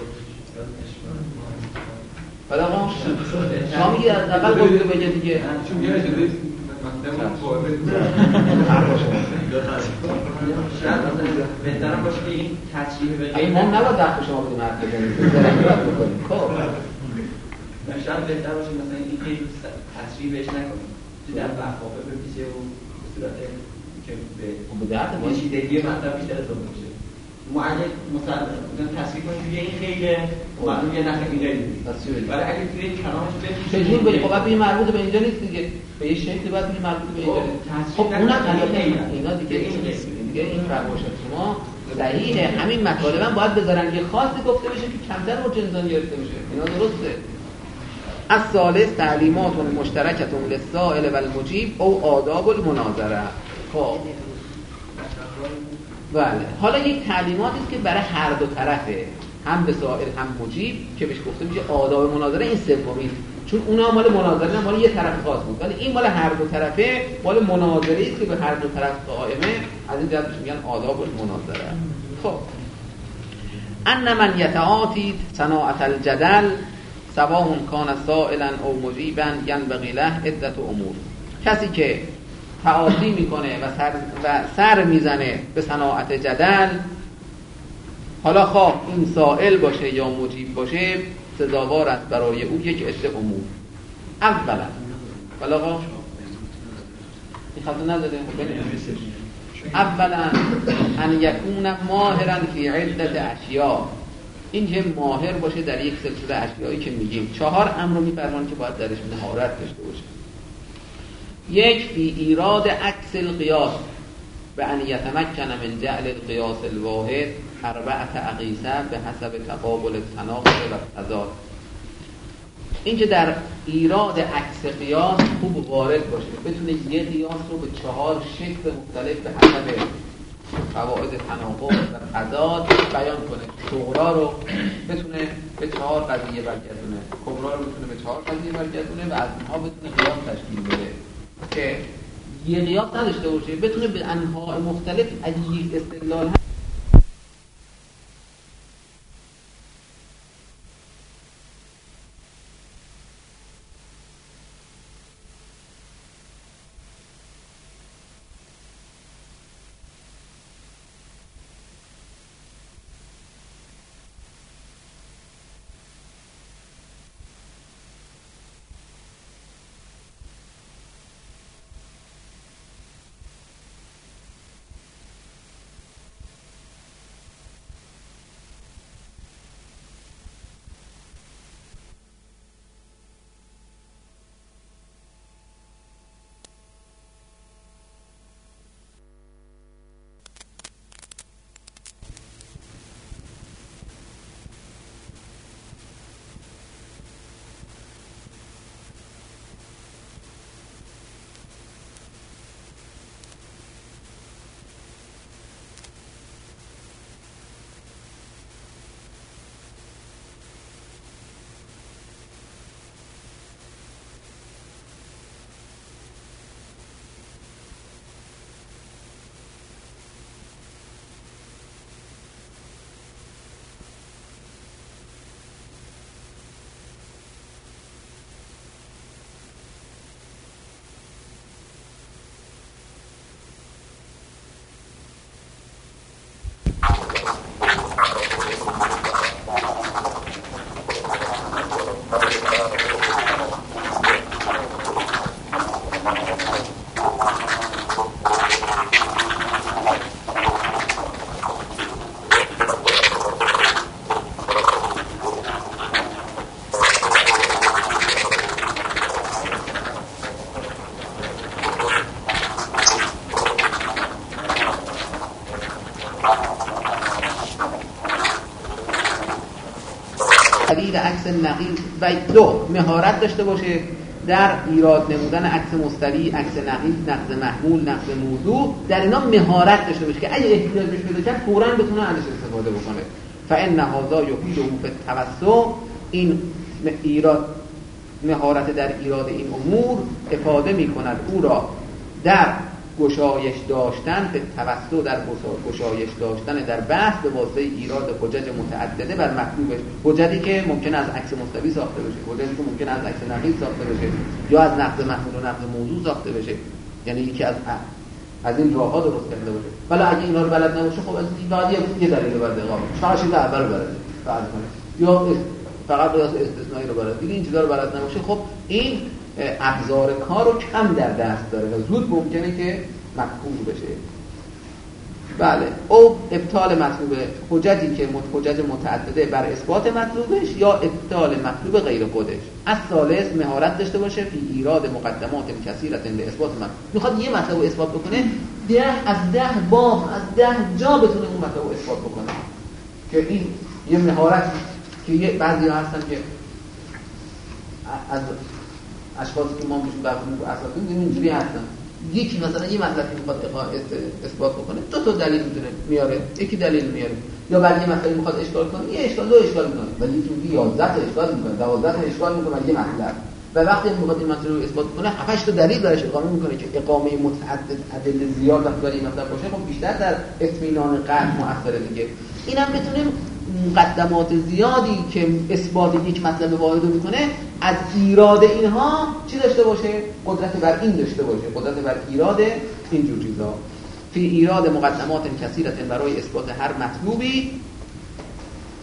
ولی آقا شما میگی از اول گفته بگه دیگه چون میاد شده مثلا شاید بهتره باشه که این تصریح به این هم نباید وقت شما بدیم حرف بزنیم. خب شاید بهتر باشه مثلا این که تصریح بهش نکنیم تو در وقافه بپیچه و به صورت که به مشیدگی مطلب بیشتر اضافه میشه. ما اگه مثلا تصریح کنیم توی این خیلی معلوم یه نخه این خیلی ولی اگه توی این کلامش بپیچه چجور بگی؟ خب باید بگی مربوط به اینجا نیست دیگه، به یه شکلی باید بگی مربوط به اینجا نیست. خب اونم اینا دیگه این فرمایشات شما صحیحه، همین مطالب هم باید بذارن یه خاصی گفته بشه که کمتر مرج انسان گرفته بشه، اینا درسته. الثالث تعلیمات مشترکه للسائل و المجیب او آداب المناظره. خب بله، حالا یک تعلیماتی است که برای هر دو طرفه، هم به سائل هم مجیب، که بهش گفته میشه آداب مناظره. این سومی چون اونا مال مناظره نه مال یه طرف خاص بود، ولی این مال هر دو طرفه، مال مناظره است که به هر دو طرف قائمه، از این جهت میگن آداب المناظره. خب ان من یتعاتی صناعت الجدل سواء کان سائلا او مجیبا ينبغي له عده امور. کسی که تعاطی میکنه و سر میزنه به صناعت جدل، حالا خواه این سائل باشه یا مجیب باشه سزاوار است برای او یک عده امور. اولا بلاغا این خطا نداره. اولا ان یکون ماهرا فی عدت اشیاء، این که ماهر باشه در یک سلسله اشیایی که میگیم. 4 امر رو میفرمان که باید درش مهارت داشته باشه. 1 فی ایراد عکس القیاس و ان یتمکن من جعل القیاس الواحد 4 اقیسه به حسب تقابل التناقض و تضاد. این که در ایراد عکس قیاس خوب وارد باشه، بتونه یه قیاس رو به 4 شکل مختلف به حسب قواعد تناقض و تضاد بیان کنه. صغرا رو بتونه به 4 قضیه برگردونه، کبرا رو بتونه به 4 قضیه برگردونه و از اونها بتونه قیاس تشکیل بده که یه قیاس نداشته باشه، بتونه به انواع مختلف از یک استدلال عکس نقیض و 2 مهارت داشته باشه در ایراد نمودن عکس مستری، عکس نقیض، نقض محمول، نقض موضوع. در اینا مهارت داشته باشه که اگه احتیاج بهش پیدا کرد فوراً بتونه ازش استفاده بکنه. فإن هذا یفیده فی التوسع، این ایراد مهارت در ایراد این امور افاده می‌کند او را در گشایش داشتن به توسط، در گشایش داشتن در بحث به واسطه ایراد حجج متعدده بر مطلوبش، حجتی که ممکن است عکس مستوی ساخته بشه، حجتی که ممکن است عکس نقیض ساخته بشه یا از نقض محمول و نقض موضوع ساخته بشه، یعنی یکی از این راه‌ها درست کرده باشه. ولی اگه اینا رو بلد نباشه خب از این بعد یه دلیل بعد اقامه چهار چیز اول بلد فرض کنه یا فقط قیاس استثنایی رو بلد، دیگه این چیزا رو بلد نباشه، خب این ابزار کار رو کم در دست داره و زود ممکنه که مفهوم بشه. بله، او ابطال مطلوب حجتی که حجت متعدده بر اثبات مطلوبش یا ابطال مطلوب غیر خودش. از ثالث مهارت داشته باشه فی ایراد مقدمات کثیرة به اثبات مطلوب. میخواد یه مطلب رو اثبات بکنه 10 باب از 10 جا بتونه اون مطلب رو اثبات بکنه، که این یه مهارت که بعضی‌ها هستن که از اشخاصی که ما میشون برخورد رو اساساً اینجوری هستن، یکی مثلا یه مطلبی میخواد اثبات بکنه 2 تا دلیل میتونه میاره، یکی دلیل میاره، یا بعد یه مسئله میخواد اشکال کنه یه اشکال 2 اشکال میکنه، ولی یکی 11 تا اشکال میکنه 12 تا اشکال میکنه یه مطلب، و وقتی میخواد این مسئله رو اثبات کنه 7 تا دلیل براش اقامه میکنه که اقامه متعدد ادله زیاد وقتی برای این مطلب باشه خب بیشتر در اطمینان قطع مؤثره دیگه. اینم بتونه مقدمات زیادی که اثبات یک مطلب واحد میکنه از ایراد اینها چی داشته باشه؟ قدرت بر این داشته باشه، قدرت بر ایراد اینجور چیزا. فی ایراد مقدمات کثیرة برای اثبات هر مطلوبی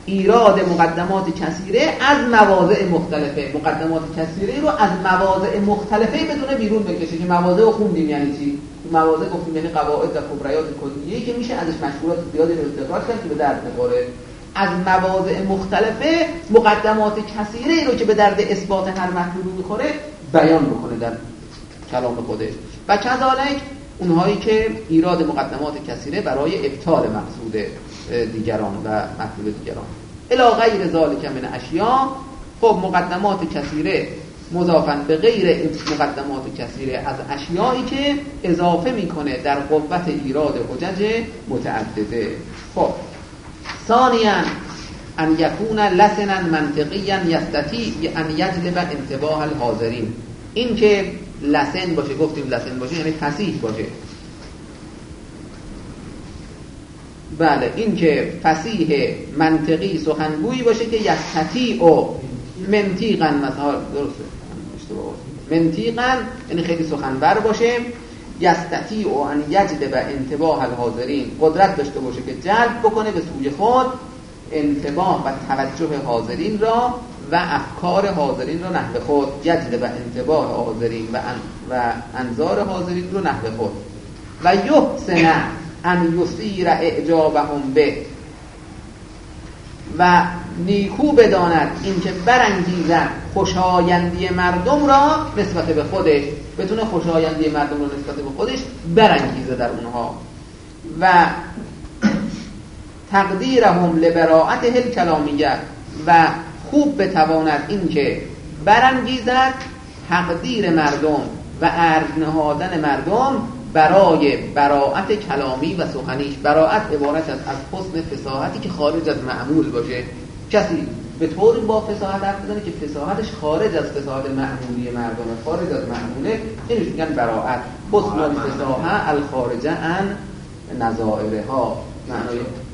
ایراد مقدمات کثیره از مواضع مختلفه. مقدمات کثیره رو از مواضع مختلفه بدون بیرون بکشه که مواضع رو خوندیم یعنی چی؟ مواضع گفتیم یعنی قواعد و کبریات کلیه‌ای که میشه ازش مشهورات زیادی رو استخراج کرد که به درد بخوره. از مواضع مختلفه مقدمات کثیره رو که به درد اثبات هر مطلوبی میخوره بیان بکنه در کلام خودش. و کذالک اونهایی که ایراد مقدمات کثیره برای ابطال مقصود دیگران و مطلوب دیگران. الی غیر ذالک من اشیاء. خب مقدمات کثیره مضافاً به غیر مقدمات کثیره از اشیایی که اضافه میکنه در قوت ایراد حجج متعدده. خب ثانیاً ان یکون لسنا منطقیا یستطیع ان یجلب انتباه الحاضرین. این که لسن باشه، گفتیم لسن باشه یعنی فصیح باشه. بله، این که فصیح منطقی سخنگویی باشه که یستطیع منطقاً، مثلا درسته اشتباه، منطقاً یعنی خیلی سخنور باشه. یستطیع ان یجلب انتباه الحاضرین، قدرت داشته باشه که جلب بکنه به سوی خود انتباه و توجه حاضرین را و افکار حاضرین را نحو خود. یجلب انتباه حاضرین و انظار حاضرین را نحو خود. و یحسن ان یثیر اعجابهم به، و نیکو بداند این که برانگیزد خوشایندی مردم را نسبت به خودش، بتونه خوشایندی مردم را نسبت به خودش برانگیزه در اونها. و تقدیرهم لبراءته الکلامیه، و خوب بتواند این که برانگیزد تقدیر مردم و عرض نهادن مردم برای براءت کلامی و سخنیش. براءت عبارت است از حسن فصاحتی که خارج از معمول باشه. کسی به طوری با فصاحت حرف بزنه که فصاحتش خارج از فصاحت معمولی مردمه، خارج از معموله، اینش میگن براءت. حسن الفصاحه الخارجه عن نظائرها. معنای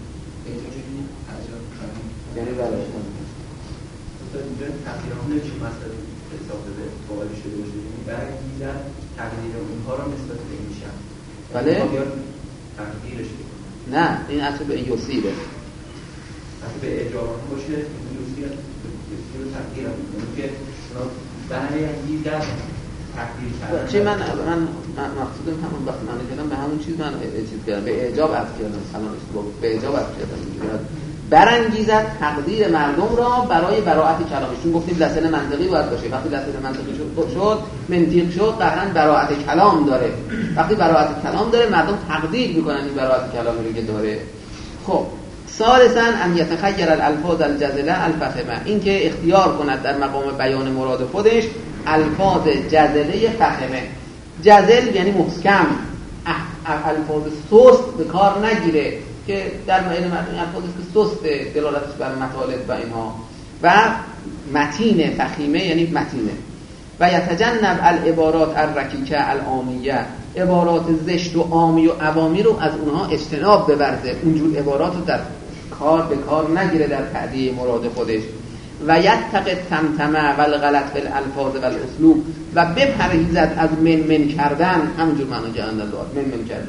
یعنی براش اینجا تقدیرامونه چی مثلا حساب به قواعد شده باشه، یعنی برانگیزن تقدیر اونها را نسبت به این شخص. بله؟ تقدیرش نه، این اصلا به یوسیره. اصلا به اجابه باشه یوسیره تقدیر هم میکنه که برانگیزن تقدیر کردن. چی من مقصودم همون وقت من کردم به همون چیز من چیز کردم، به اعجاب عرض کردم. الان به اعجاب عرض کردم. برانگیزد تقدیر مردم را برای براءت کلامی. چون گفتیم لسن منطقی باید باشه. وقتی لسن منطقی شد منطق شد، قطعاً براءت کلام داره. وقتی براءت کلام داره مردم تقدیر میکنن این براءت کلامی رو که داره. خب ثالثاً ان یتخیر الالفاظ الجزله الفخمه، این که اختیار کند در مقام بیان مراد خودش الفاظ جزله فخمه. جزل یعنی محکم، الفاظ سست به کار نگیره که در معین الفاظی که سست دلالتش بر مطالب و اینها. و متین فخیمه یعنی متینه. و یتجنب العبارات الرکیکه العامیه، عبارات زشت و عامی و عوامی رو از اونها اجتناب بورزه، اونجور عبارات رو در کار به کار نگیره در تأدیه مراد خودش. و یتقی التمتمه و الغلط فی الالفاظ و الاسلوب، و بپرهیزد از من کردن. همونجور معنی که اندازه من کردن.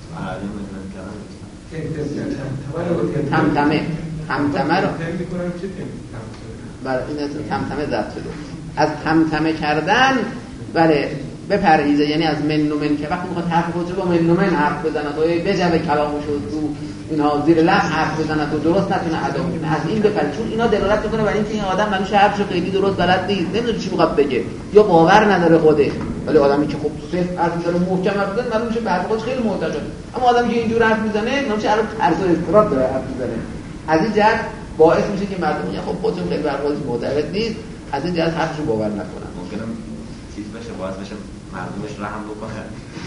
تمتمه رو برای این تمتمه ضبط شده. از تمتمه کردن بله بپرهیزه، یعنی از من و من که وقتی میخواد حرف خودش با من و من حرف بزنه و بجبه کلامش رو تو اینها زیر لب حرف بزنه و درست نتونه ادا کنه، از این بپرهیزه. چون اینا دلالت میکنه برای اینکه این آدم منوش حرفشو خیلی درست بلد نیست، نمیدونه چی میخواد بگه یا باور نداره خودش. ولی آدمی که خب صرف حرف میزنه محکم حرف میزنه معلوم میشه به حرف خودش خیلی معتقده. اما آدمی که اینجور حرف میزنه نمیشه حرف ترس و اضطراب داره حرف میزنه. از این جهت باعث میشه که مردم میگن خب خودشون خیلی به حرف خودش معتقد نیست، از این جهت حرفشو باور نکنن. ممکنه چیز بشه، باعث بشه مردمش رحم بکنه.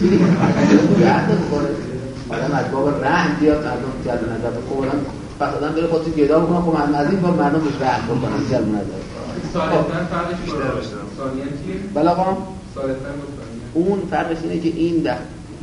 آدم از باب رحم بیاد مردم جلب نظر بکنه. پس آدم بره خودش گدا بکنه، خب از این باب مردم بهش رحم بکنن جلب نظر. سالتن فرقش باشه. ثانیاً چی؟ بله آقا. سالتن گفتن. اون فرقش اینه که این ده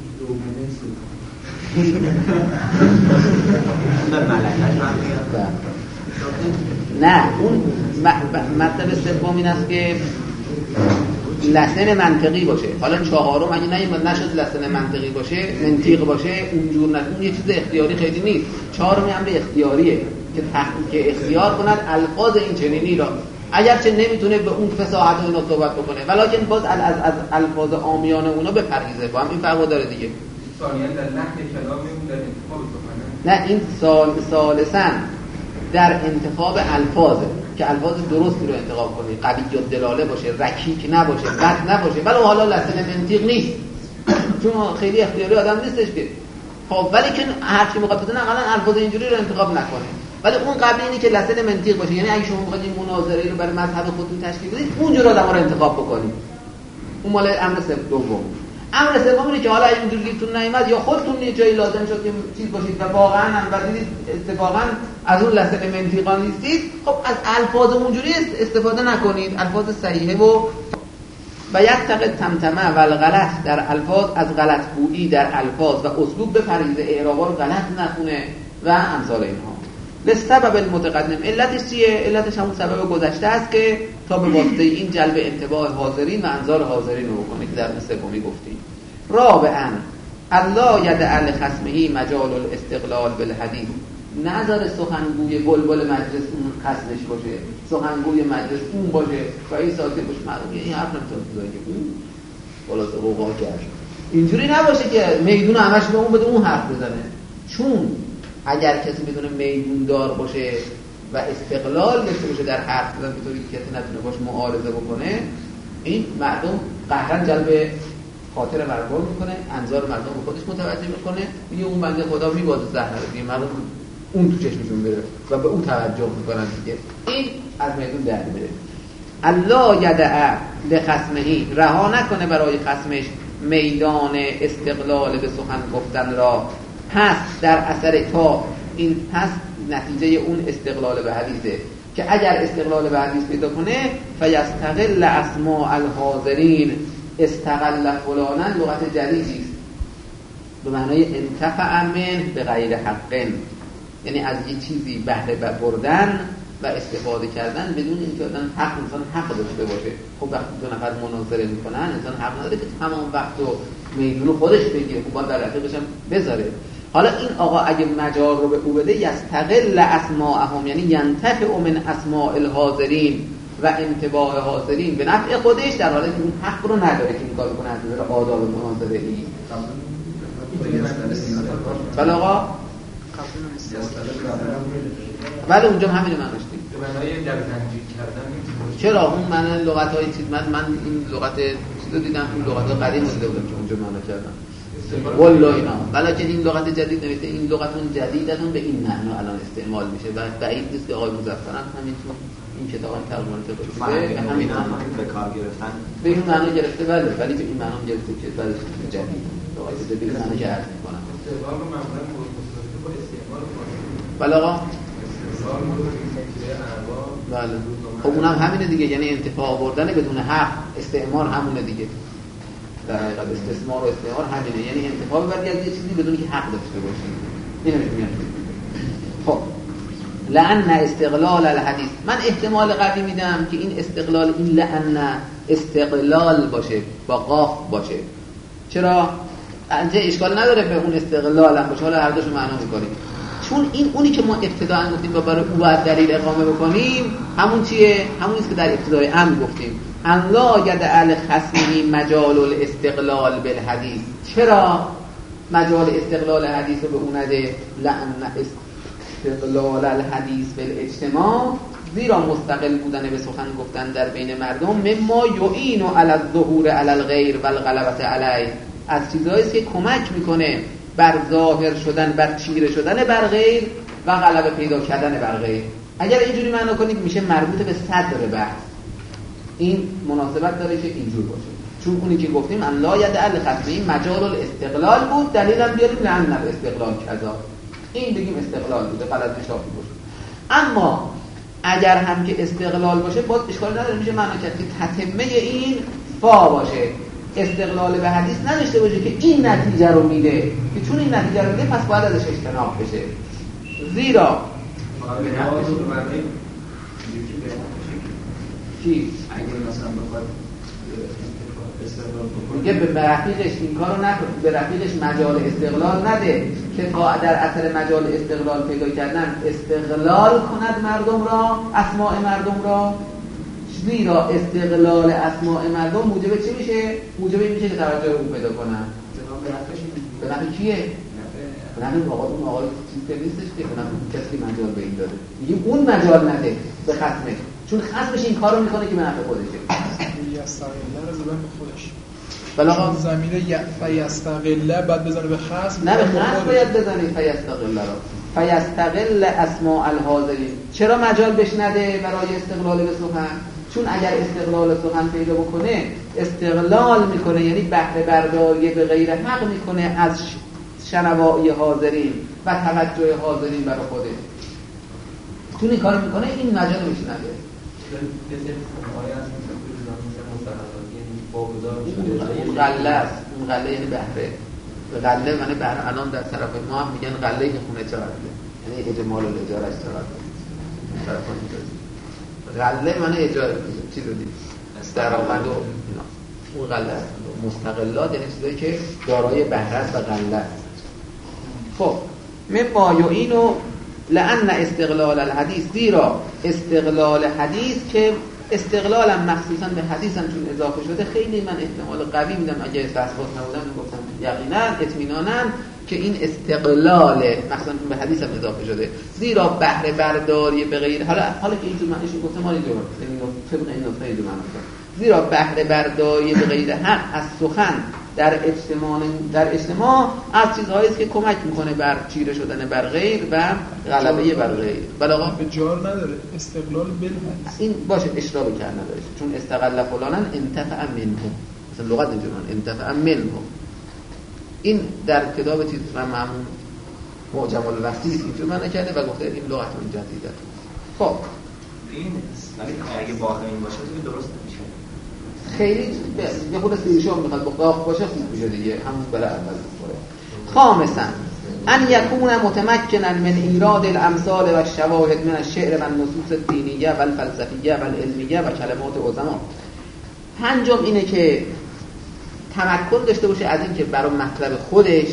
نه، اون مطلب سوم این است که لسن منطقی باشه. حالا چهارم اگه نشد لسن منطقی باشه، منطق باشه، اونجور نه، اون یه چیز اختیاری خیلی نیست. چهارم امر اختیاریه. که اختیار کند الفاظ این چنینی را، اگرچه نمیتونه به اون فصاحت و اینا صحبت بکنه ولکن باز از الفاظ عامیانه اونا بپرهیزه. با هم این فرق داره دیگه. ثانیاً در لحن کلاممون در انتخاب بکنه. نه این ثالثاً در انتخاب الفاظه که الفاظ درستی رو انتخاب کنی، قوی الدلاله باشه، رکیک نباشه، بد نباشه، ولی حالا لسن منطق نیست چون خیلی اختیاری آدم نیستش که خب، ولی که هر چی میخواد بزنه اقلا الفاظ اینجوری رو انتخاب نکنه. ولی اون قبلی اینه که لسن منطق باشه، یعنی اگه شما میخواید این مناظره رو برای مذهب خودتون تشکیل بدید اونجوری آدم‌ها رو انتخاب بکنید. اون مال امر دوم. امر سوم اینه که حالا اینجوری تون نیامد یا خودتون یه جایی لازم شد که چیز باشید و واقعا هم دیدید اتفاقا از اون لسن منطقا نیستید، خب از الفاظ اونجوری استفاده نکنید، الفاظ صحیحه و یتقد تمتمه و الغلط در الفاظ، از غلط گویی در الفاظ و اسلوب بپرهیزه، اعرابا رو غلط نخونه و امثال اینها. لسبب المتقدم، علتش چیه؟ علتش همون سبب گذشته است که تا به واسطه این جلب انتباه حاضرین و انظار حاضرین رو بکنه که در سومی گفتیم. رابعاً الله یدع لخصمه مجال الاستقلال بالحدیث، نظر سخنگوی بلبل مجلس اون خصمش باشه، سخنگوی مجلس اون باشه و این ساکت باشه، معلومه این حرف نمیتونه بزنه که اون بالا قوقا کرد. اینجوری نباشه که میدون همش به اون بده اون حرف بزنه، چون اگر کسی بدون میدون دار باشه و استقلال داشته باشه در حرف زدن به طوری که کسی نتونه باش معارضه بکنه، این مردم قهرن جلب خاطر مردم میکنه، انظار مردم به خودش متوجه میکنه، میگه اون بنده خدا میبازه زهره دیگه، مردم اون تو چشمشون بره و به اون توجه میکنن دیگه، این از میدون در میره. الله یدع لخصمه، رها نکنه برای خصمش میدان استقلال به سخن گفتن را، پس در اثر تا این پس نتیجه اون استقلال به حدیثه که اگر استقلال به حدیث پیدا کنه فیستقل اسماء الحاضرین، استقل فلانا لغت جدیدی است به معنای انتفع منه به غیر حق، یعنی از یه چیزی بهره بردن و استفاده کردن بدون اینکه آدم انسان حق داشته باشه. خب وقتی دو نفر مناظره میکنن انسان حق نداره که تمام وقت و میدون خودش بگیره، خب باید در رفیقش هم بذاره. حالا این آقا اگه مجال رو به او بده یستقل اسماءهم، یعنی ینتفع من اسماء الحاضرین و انتباه حاضرین به نفع خودش، در حالی که اون حق رو نداره که این کار کنه از نظر آداب مناظره ای. بله آقا بله اونجا همین معناش دید. به معنای در تنجیل کردن. چرا اون معنی لغت‌های چیز من این لغت چیزو دیدم، اون لغت‌های قدیم دیده بودم که اونجا معنی کردم والله اینا، بلکه این لغت جدید نوشته، این لغتون جدیدتون به این معنی الان استعمال میشه و بعید نیست که آقای مظفرن همینطور این کتابا ترجمه شده به همین معنی به کار گرفتن، به این معنی گرفته، ولی به این معنی گرفته که بعد جدید لغت جدید معنی که عرض می‌کنم. استعمال رو معمولاً مرتبط با استعمال کنه. بله آقا بله. خب اونم همینه دیگه، یعنی انتفاع آوردن بدون حق، استعمار همونه دیگه، در حقیقت استثمار و استعمار همینه، یعنی انتفاع ببری از یه چیزی بدون که حق داشته باشی. اینو میگم. خب لأن استقلال الحدیث، من احتمال قوی میدم که این استقلال، این لأن استقلال باشه با قاف باشه. چرا؟ اینجا اشکال نداره به اون استقلال هم باشه، حالا هر دوشو معنا می‌کنیم. چون این اونی که ما ابتداء گفتیم و برای او باید دلیل اقامه بکنیم، همون چیه؟ همون است که در ابتدای امر گفتیم، ان لا یدع لخصمه مجال الاستقلال بالحدیث. چرا مجال استقلال حدیث رو به اون نده؟ لأن استقلال الحدیث بالاجتماع، زیرا مستقل بودن به سخن گفتن در بین مردم مما یعین علی الظهور علی الغیر و الغلبة علیه، از چیزایی که کمک میکنه بر ظاهر شدن، بر چیره شدن بر غیر و غلبه پیدا کردن بر غیر. اگر اینجوری معنا کنید میشه مربوط به صدر بحث، این مناسبت داره که اینجور باشه، چون اونی که گفتیم ان لا یدع لخصمه مجال الاستقلال بود، دلیلم بیاریم لأن الاستقلال کذا، این بگیم استقلال بوده، غلط شافی باشه. اما اگر هم که استقلال باشه باز اشکال نداره، میشه معنا کرد که تتمه این فا باشه، استقلال به حدیث نداشته باشه که این نتیجه رو میده، که چون این نتیجه رو میده پس باید ازش اجتناب بشه. زیرا چی؟ اگه مثلا بخواد میگه به رفیقش این کارو نکن، به رفیقش مجال استقلال نده که تا در اثر مجال استقلال پیدا کردن استقلال کند مردم را، اسماء مردم را. زیرا استقلال اسماء مردم موجب چی میشه؟ موجب این میشه که توجه اون پیدا کنن. به نفع کیه؟ به نفع اون آقای چیز نیستش که به نفع کسی مجال به این داده. میگیم اون مجال نده به خصمه، چون خصمش این کارو میکنه که به نفع خودشه. یستقله رو زدن به خودش. بلاغا زمیر فیستقله بعد بزنه به خصم. نه به خصم باید بزنید فیستقله را. فیستقل اسماء الحاضرین. چرا مجال بهش نده برای استقلال به سخن؟ چون اگر استقلال سخن پیدا بکنه استقلال میکنه، یعنی بهره برداری به غیر حق میکنه از شنوائی حاضرین و توجه حاضرین برای خوده. چون این کار میکنه این مجال بهش نده. اون غله است، اون غله یعنی بهره. غله معنی بهره. الان در طرف ما هم میگن غله که خونه چقدره، یعنی اجمال الاجارش چقدره. طرفان اینجاست. غله معنی اجاره چی رو دید؟ درآمد و اینا. اون غله است. مستقلات یعنی چیزایی که دارای بهره است و غله است. خب مما یعینو لأن استقلال الحدیث، زیرا استقلال حدیث که استقلالم مخصوصا به حدیثم چون اضافه شده، خیلی من احتمال قوی میدم اگه وسواس نبودم میگفتم یقینا اطمینانا که این استقلال مخصوصا به حدیثم اضافه شده، زیرا بهره برداری به غیر حالا که اینجور معنیش گفتم ما اینجور طبق این نکته اینجور معنی زیرا بهره برداری به غیر حق از سخن در اجتماع از چیزهایی است که کمک میکنه بر چیره شدن بر غیر و غلبه بر غیر. بلاغا به جار نداره استقلال بالحدیث این باشه اشتباه کرد نداره، چون استقل فلانا انتفع منه، مثلا لغت اینجوری انتفع منه. این در کتاب چیز و معمول معجم الوسیط اینجوری معنی کرده و گفته این لغت جدیده. خب این ولی اگه باخمین باشه دیگه درست نمیشه. خیلی یه خود سیرشون میخواد بخاف باشه خوب میشه دیگه، همون برای اول بخوره. خامسا ان یکون متمکنا من ایراد الامثال و الشواهد من الشعر و النصوص الدینیه و الفلسفیه و العلمیه و کلمات عظما. پنجم اینه که تمکن داشته باشه از این که برای مطلب خودش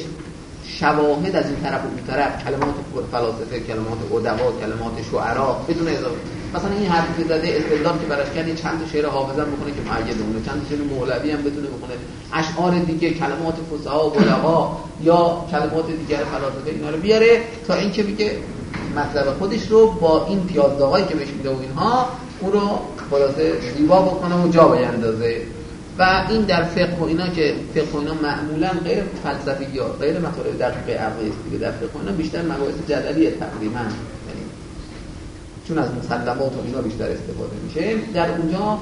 شواهد از این طرف و اون طرف، کلمات فلاسفه، کلمات ادبا، کلمات شعرا بدون اضافه. مثلا این حرفی که زده استدلال که براش کنه چند تا شعر حافظه بکنه که معید اونه، چند تا شعر مولوی هم بتونه بکنه، اشعار دیگه، کلمات فصحا و بلغا یا کلمات دیگر فلاسفه اینا رو بیاره تا اینکه بگه مطلب خودش رو با این پیازداغایی که بهش میده و اینها اون رو خلاصه زیبا بکنه و جا بیندازه. و این در فقه و اینا که فقه و اینا معمولا غیر فلسفیات، غیر مطالب دقیق عقلی است دیگه، در فقه و اینا بیشتر مباحث جدلیه تقریبا، یعنی چون از مسلمات و اینا بیشتر استفاده میشه. در اونجا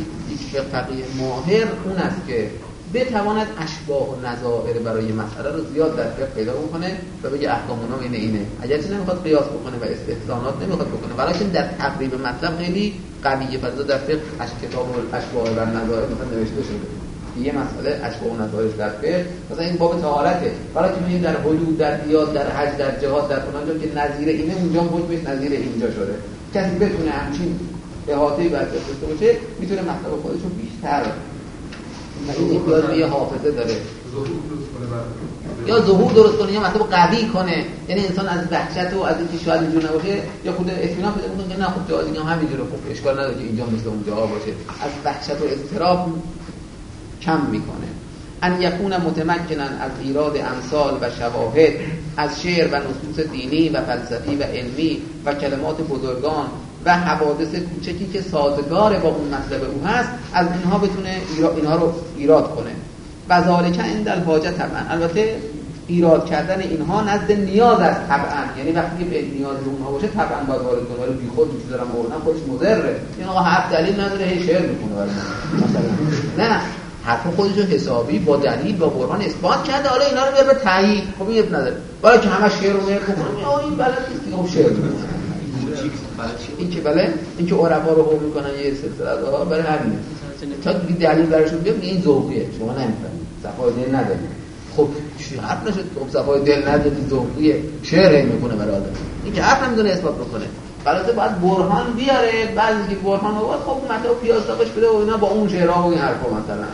فقیه ماهر اون است که بتواند اشباح و نظائر برای مسئله رو زیاد در فقه پیدا بکنه و بگه احکام اونها اینه. اگرچه نمیخواد قیاس بکنه و استحسانات نمیخواد بکنه، ولی در تقریب مطلب خیلی قویه. فرض در فقه کتاب الاشباح و نظائر مثلا نوشته شده یه مسئله اشباح و نظائرش در فقه، مثلا این باب طهارته، ولی که میگیم در حدود، در قیاس، در حج، در جهاد، در فلان جا که نظیر اینه اونجا حکمش نظیر اینجا شده. کسی بتونه همچین احاطه‌ای برای داشته باشه میتونه مطلب خودش رو بیشتر این احتیاج به یه حافظه داره، یا ظهور درست کنه یا مطلب قوی کنه. یعنی انسان از وحشت و از اینکه شاید اینجور نباشه یا خود اطمینان پیدا کنه که نه خب جای دیگه هم همینجوره، خب اشکال نداره که اینجا مثل اونجا باشه، از وحشت و اضطراب کم میکنه. ان یکون متمکنا از ایراد امثال و شواهد از شعر و نصوص دینی و فلسفی و علمی و کلمات بزرگان و حوادث کوچکی که سازگار با اون مطلب او هست، از اینها بتونه اینها رو ایراد کنه. و ذالک عند الحاجه طبعا، البته ایراد کردن اینها نزد نیاز است طبعا، یعنی وقتی به نیاز اونها باشه طبعا باید وارد کنه، ولی بیخود میذارم اونها خودش مضره. این آقا حرف دلیل نداره هی شعر میکنه برای مثلا نه حرف خودش رو حسابی با دلیل با برهان اثبات کرده، حالا اینا رو بیار به تایید. خب این نداره ولی که همش شعر رو میکنه این بلد نیست که خب شعر میکنه. این که بله این که عربا رو حکم میکنن یه سلسله ها برای همینه تا دلیل براشون بیاد این ذوقیه، شما نمیفهمید، صفای دل نداره. خب چی حرف نشد؟ خب صفای دل نداره، ذوقیه، شعر میکنه برای آدم. این که حرف نمیدونه اثبات بکنه. غلطه باید برهان بیاره، بعضی که برهان آورد خب مطلب پیاز داغش بده و اینا با اون شعرها و این حرفا مثلا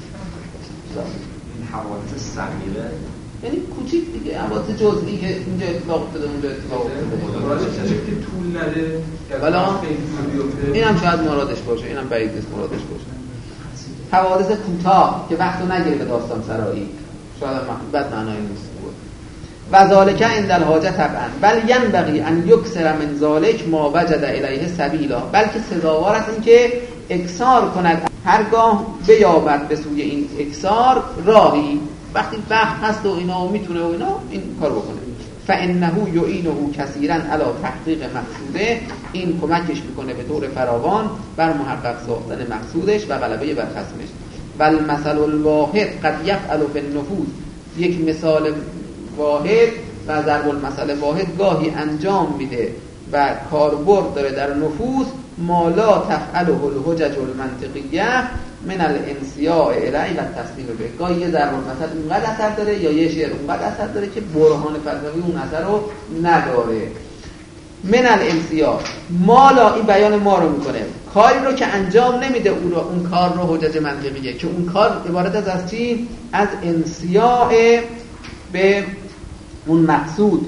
این حوادث صغیره یعنی کوچیک دیگه، حوادث جزئی که اینجا اتفاق افتاده اونجا اتفاق افتاده. مرادش چیزی که طول نده حالا این هم شاید مرادش باشه، این هم بعید نیست مرادش باشه. حوادث کوتاه که وقتو نگیره به داستان سرایی شاید بد معنایی نیست. و ذالک عند الحاجه طبعا بل ینبغی ان یکثر من ذالک ما وجد الیه سبیلا، بلکه سزاوار است این که اکثار کند هرگاه بیابد به سوی این اکثار راهی، وقتی وقت هست و اینا میتونه و اینا این کار بکنه. فانه یعینه کثیرا علی تحقیق مقصوده، این کمکش میکنه به طور فراوان بر محقق ساختن مقصودش و غلبه بر خصمش. و المثل الواحد قد یفعل فی النفوس، یک مثال واحد و ضرب المثل واحد گاهی انجام میده و کاربرد داره در نفوس ما لا تفعله الحجج المنطقیه من الانصیاء الیه و التسلیم به. گاهی یه ضرب المثل اونقدر اثر داره یا یه شعر اونقدر اثر داره که برهان فلسفی اون اثر رو نداره. من الانصیاء ما لا، این بیان ما رو میکنه، کاری رو که انجام نمیده اون کار رو حجج منطقیه، که اون کار عبارت از چی؟ از انصیاء به اون مقصود.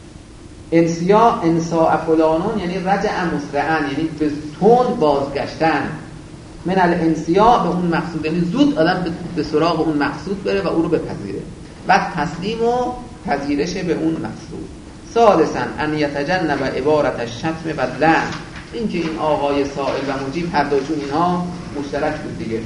انصاع فلانون یعنی رجع مسرعن، یعنی به تند بازگشتن. من الانصیاع به اون مقصود، یعنی زود آدم به سراغ اون مقصود بره و او رو بپذیره. بعد تسلیم و پذیرش به اون مقصود. ثالثاً ان یتجنب عبارت الشتم و لعن، این که این آقای سائل و مجیب هر دوشون اینها مشترک بود دیگه.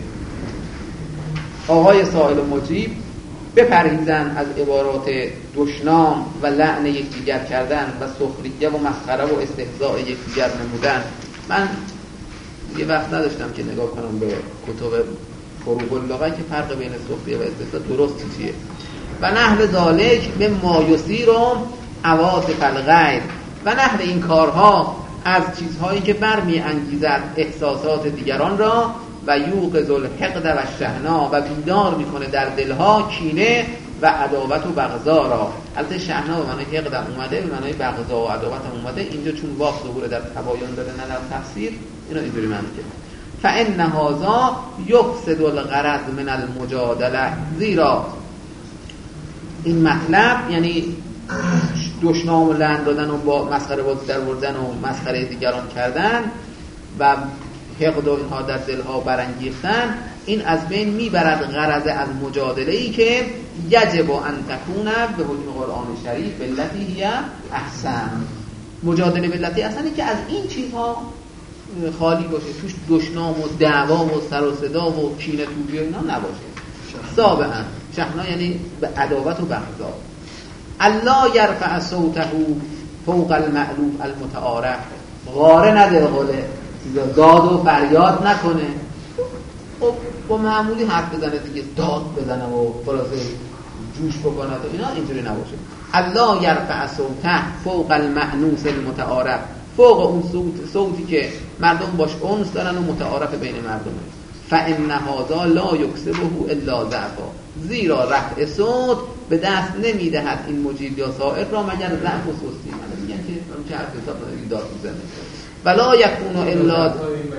آقای سائل و مجیب بپرهیزن از عبارات دشنام و لعن یکدیگر کردن و سخریه و مسخره و استهزاء یکدیگر نمودن. من یه وقت نداشتم که نگاه کنم به کتب فروغ اللغه که فرق بین سخریه و استهزاء درست چیه. و نحو ذالک به ما یسیر و عواطف الغیر، و نحو این کارها از چیزهایی که برمی انگیزد احساسات دیگران را و یوقظ الحقد و شحنا، و بیدار میکنه در دلها کینه و عداوت و بغضا را. البته شحنا به معنای حقد هم اومده، به معنای بغضا و عداوت هم اومده. اینجا چون واقع ظهور در تباین داره نه در تفسیر، اینا اینجوری معنی کرد. فان هذا یفسد الغرض من المجادله، زیرا این مطلب یعنی دشنام و لعن دادن و با مسخره بازی در بردن و مسخره دیگران کردن و حقد و اینها در دلها برانگیختن، این از بین میبرد غرض از مجادله‌ای که یجب ان تکون به حکم قرآن شریف باللتی هی احسن. مجادله باللتی احسنی که از این چیزها خالی باشه، توش دشنام و دعوا و سر و صدا و کینه توبی و اینا نباشه. سابعا شحنا یعنی به عداوت و بغضا. الله یرفع صوته فوق المألوف المتعارف، غاره نده قوله داد و فریاد نکنه. خب با معمولی حرف بزنه دیگه، داد بزنه و خلاصه جوش بکنه و اینا اینجوری نباشه. الله یرفع صوته فوق المأنوس المتعارف، فوق اون صوتی که مردم باش انس دارن و متعارف بین مردمه. فإن هذا لا یکسبه الا ضعفا، زیرا رفع صوت به دست نمیدهد این مجید یا سائر را مگر ضعف و سستی. من میگم که اون چه حرف حساب داد میزنه. ولا یکون الا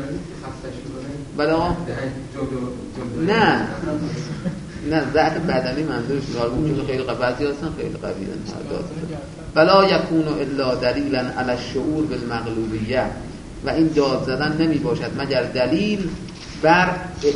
ولا نه ضعف بدنی منظورش نیست، چون خیلی بعضی هستن خیلی قویان. ولا یکون الا دلیلا علی الشعور بالمغلوبیه، و این داد زدن نمی باشد مگر دلیل بر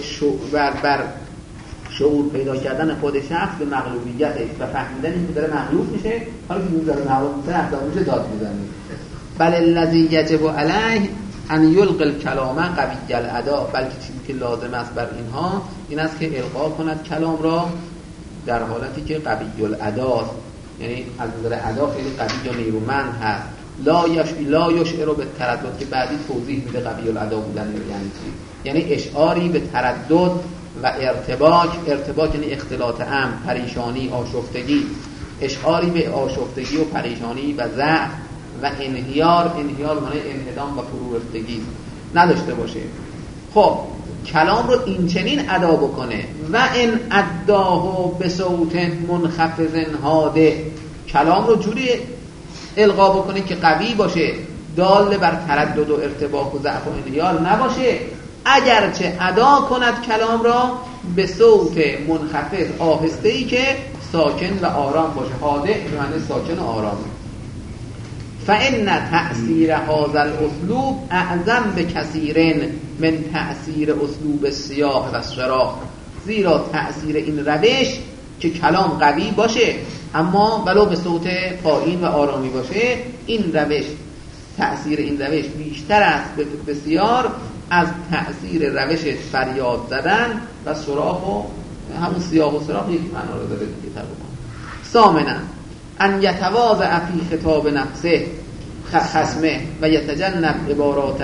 شعور پیدا کردن خود شخص به مغلوبیتش و فهمیدن این که داره مغلوب میشه، حالا که داره مغلوب میشه اصلا میشه داد میزنه. بل الذی یجب علیه ان یلقی الکلام قوی الادا، بلکه چیزی که لازم است بر اینها این است که القا کند کلام را در حالتی که قوی الادا، یعنی از نظر ادا خیلی قوی و نیرومند هست. لا یشعر به تردد، که بعدی توضیح میده قوی الادا بودن یعنی چی. یعنی اشعاری به تردد و ارتباک یعنی اختلاط امر، پریشانی، آشفتگی. اشعاری به آشفتگی و پریشانی و ضعف و انهیار معنی انهدام و فرو رفتگی نداشته باشه. خب کلام رو این چنین ادا بکنه. و ان اداه به صوت منخفض هاده، کلام رو جوری القا بکنه که قوی باشه، دال بر تردد و ارتباک و ضعف و انحیال نباشه، اگرچه ادا کند کلام را به صوت منخفض آهسته‌ای که ساکن و آرام باشه. هادئ به معنی ساکن و آرام. فإن تأثیر هذا الاسلوب اعظم بکثیر من تأثیر اسلوب السیاح و الصراخ. زیرا تأثیر این روش که کلام قوی باشه اما ولو به صوت پایین و آرامی باشه، این روش، تأثیر این روش بیشتر است بسیار از تأثیر روش فریاد زدن و صراخ و همون سیاق و صراخ یک معنا رو داره دیگه. تقریبا ثامنا ان یتواضع فی خطاب نفسه خصمه و یتجنب عبارات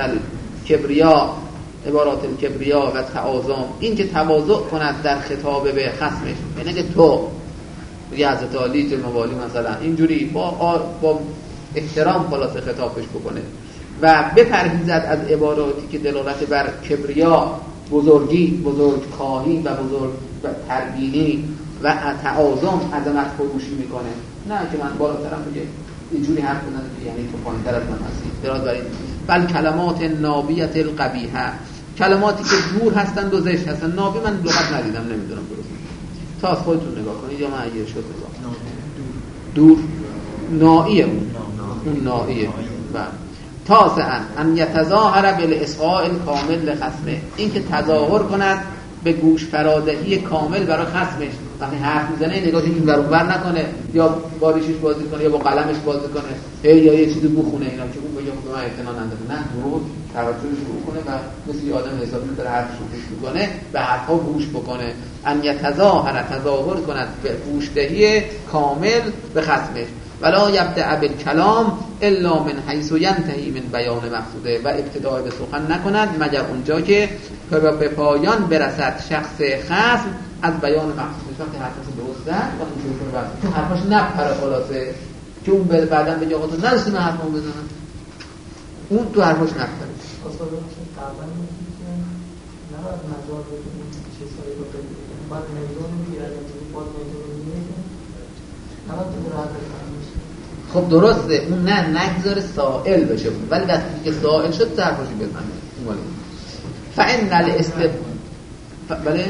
الکبریا و تعاظم. این که تواضع کند در خطاب به خصمش، یعنی که تو یه حضرت علی جل موالی مثلا اینجوری با احترام خلاص خطابش بکنه و بپرهیزد از عباراتی که دلالت بر کبریا، بزرگی، بزرگخواهی و بزرگ تربیینی و تعاظم، عظمت فروشی میکنه. نه که من بالاترم بگه اینجوری حرف بزنه یعنی تو پایین‌تر از من هستی. درست بر این بل کلمات نابیت القبیحه، کلماتی که دور هستند و زشت هستند. نابی من لغت ندیدم، نمیدونم درست. تا از خودتون نگاه کنید یا من اگه شد نگاه. دور نائیه، اون نائیه. و تاسعاً ان یتظاهر بالاصغاء الکامل لخصمه، این که تظاهر کند به گوش فرادهی کامل برای خصمش. وقتی حرف میزنه نگاهش این ور اون ور نکنه، یا با ریشش بازی کنه یا با قلمش بازی کنه یا یه چیزی بخونه اینا که اون بگه خب من اطمینان نداره. نه، درود توجهش رو کنه و مثل یه آدم حسابی داره حرفش رو گوش میکنه، به حرفا گوش بکنه. ان یتظاهر، تظاهر کند به گوشدهی کامل به خصمش. ولا یبدأ بالکلام الا من حیث ینتهی من بیان مقصوده، و ابتداء به سخن نکند مگر اونجا که به پایان برسد شخص خصم از بیان مقصودش. وقتی حرفش درست زد، وقتی شروع کنه بس تو حرفاش نپره خلاصه که اون بعداً بگه آقا تو نرسی من حرفمو بزنم، اون تو حرفاش نپره. اصلا قبلا میگه نباید مجال بدونیم چیزایی رو بگیم، بعد میدون میگیره، بعد میدون میگیره، نباید تو راحت بکنیم. خب درسته، اون نه نگذاره سائل بشه، ولی وقتی که سائل شد طرفشو بزنه. اون فإن بله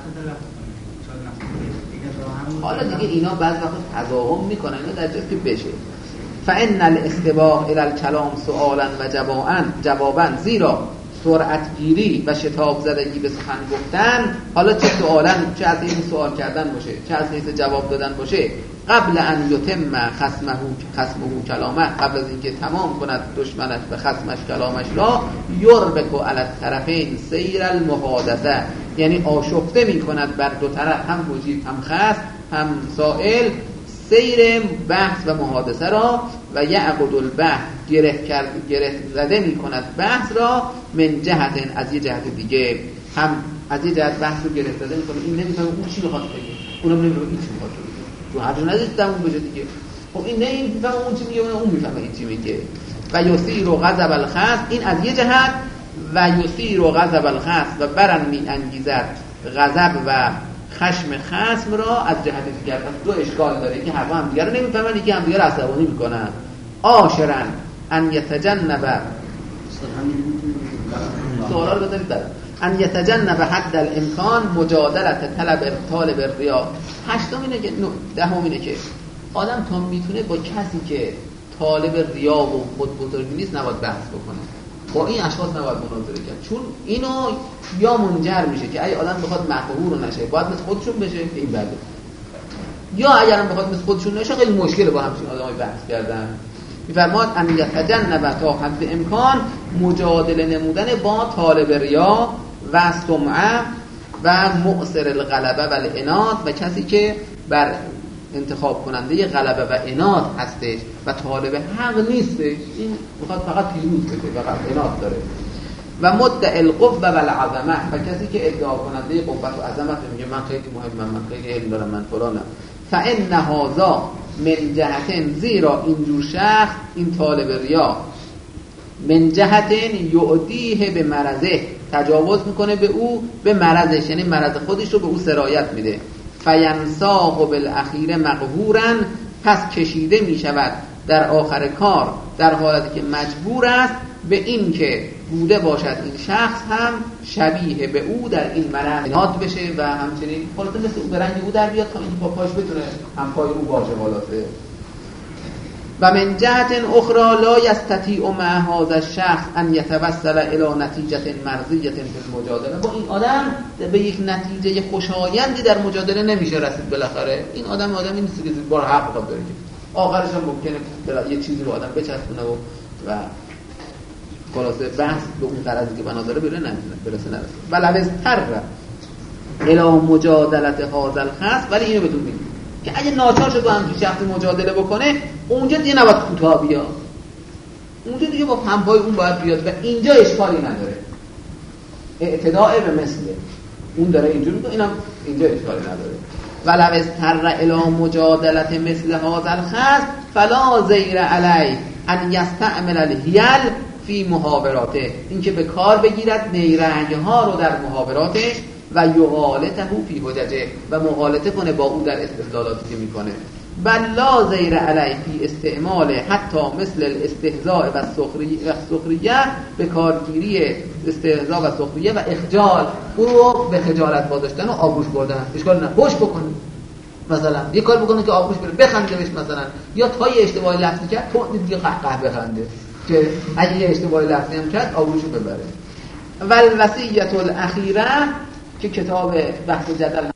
حالا دیگه اینا بعض وقت تضاهم میکنن، اینا در جایی که بشه. فإن الاستباق الى الكلام سؤالا و جوابا، زیرا سرعت گیری و شتاب زدگی به سخن گفتن، حالا چه سؤالا، چه از این سوال کردن باشه، چه از حیث جواب دادن باشه، قبل ان یتم خصمه کلامه، قبل از اینکه تمام کند دشمنش به خصمش کلامش را، یربک علی الطرفین سیر المحادثه، یعنی آشفته میکند بر دو طرف، هم مجیب هم خصم هم سائل، سیر بحث و محادثه را، و یعقد البحث، گره زده میکند بحث را، من جهت، از یه جهت دیگه، هم از یه جهت بحث رو گره زده میکنه، این نمیفهمه اون چی میخواد بگه، اونم نمیفهمه این چی میخواد بگه، تو هر جور نزدید تموم بشه دیگه. خب این نه این میفهمه اون چی میگه، اون میفهمه این چی میگه. و یثیر غضب الخصم، این از یه جهت، و یثیر غضب الخصم، و برن می انگیزد غضب و خشم خصم را از جهت دیگر. دو اشکال داره که هر هم دیگر رو نمیفهمن، یکی هم دیگر رو عصبانی میکنن. عاشرا ان یتجنب، سوالا رو بذارید دارم، ان یتجنب حد الامکان مجادلت طالب الریا. دهم اینه که آدم تا میتونه با کسی که طالب ریا و خود بزرگی نیست نباید بحث بکنه، با این اشخاص نباید مناظره کرد، چون اینو یا منجر میشه که اگه آدم بخواد مقهور نشه باید مثل خودشون بشه که این بده، یا اگرم بخواد مثل خودشون نشه خیلی مشکله با همچین آدمای بحث کردن. میفرماد ان یتجنب تا حد امکان مجادله نمودن با طالب ریا و سمعه و مؤثر الغلبه و العناد، و کسی که بر انتخاب کننده غلبه و عناد هستش و طالب حق نیستش، این میخواد فقط پیروز بشه، فقط عناد داره. و مدعی القوه و العظمه، و کسی که ادعا کننده قوت و عظمت میگه من خیلی مهمم، من خیلی علم دارم، من فلانم. فإن هذا من جهت، زیرا اینجور شخص، این طالب ریا، من جهت یعدیه به مرضه، تجاوز میکنه به او، به مرضش، یعنی مرض خودش رو به او سرایت میده. فینساق بالاخیر مقهورا، پس کشیده میشود در آخر کار، در حالتی که مجبور است به این که بوده باشد این شخص هم شبیه به او در این مرض ناد بشه و همچنین خلاصه مثل او به رنگ او در بیاد تا اینکه با پاش بتونه هم پای او باشه خلاصه. و من جهت اخرى لا یستطیع مع هذا الشخص ان یتوصل الى نتیجه مرضیه فی المجادله. با این آدم به یک نتیجه خوشایندی در مجادله نمیشه رسید. بالاخره این آدمی نیست که بار حق بخواد بره که آخرش هم ممکنه یه چیزی رو آدم بچسبونه و خلاصه بحث به اون طرزی که بنا داره برسه نرسه. بل استر الى مجادله هذا الخصم. ولی اینو بدونید که اگه ناچار شد با همچین شخصی مجادله بکنه اونجا دیگه نباید کوتاه بیاد، اونجا دیگه با همپای اون باید بیاد و اینجا اشکالی نداره. اعتداء به مثله اون داره اینجوری میگه، اینم اینجا اشکالی نداره. ولو استر الی مجادله مثل هذا الخصم فلا زیر علی ان یستعمل الحیل فی محاوراته. اینکه به کار بگیرد نیرنگ ها رو در محاوراتش و یغالطه فی حججه و مغالطه کنه با او در استدلالاتی که میکنه. بل لا زیر علی فی استعمال حتی مثل الاستهزاء و سخریه، به کارگیری استهزاء و سخریه و اخجال، او رو به خجالت واداشتن و آغوش بردن. اشکال نه، خوش بکنه، مثلا یه کار بکنه که آغوش بره، بخنده بهش مثلا، یا تا یه اشتباهی لفظی کرد تو دیگه قهقه بخنده که اگه یه اشتباهی لفظی هم کرد آغوشو ببره. والوصیة الاخیره که کتاب بحث جدل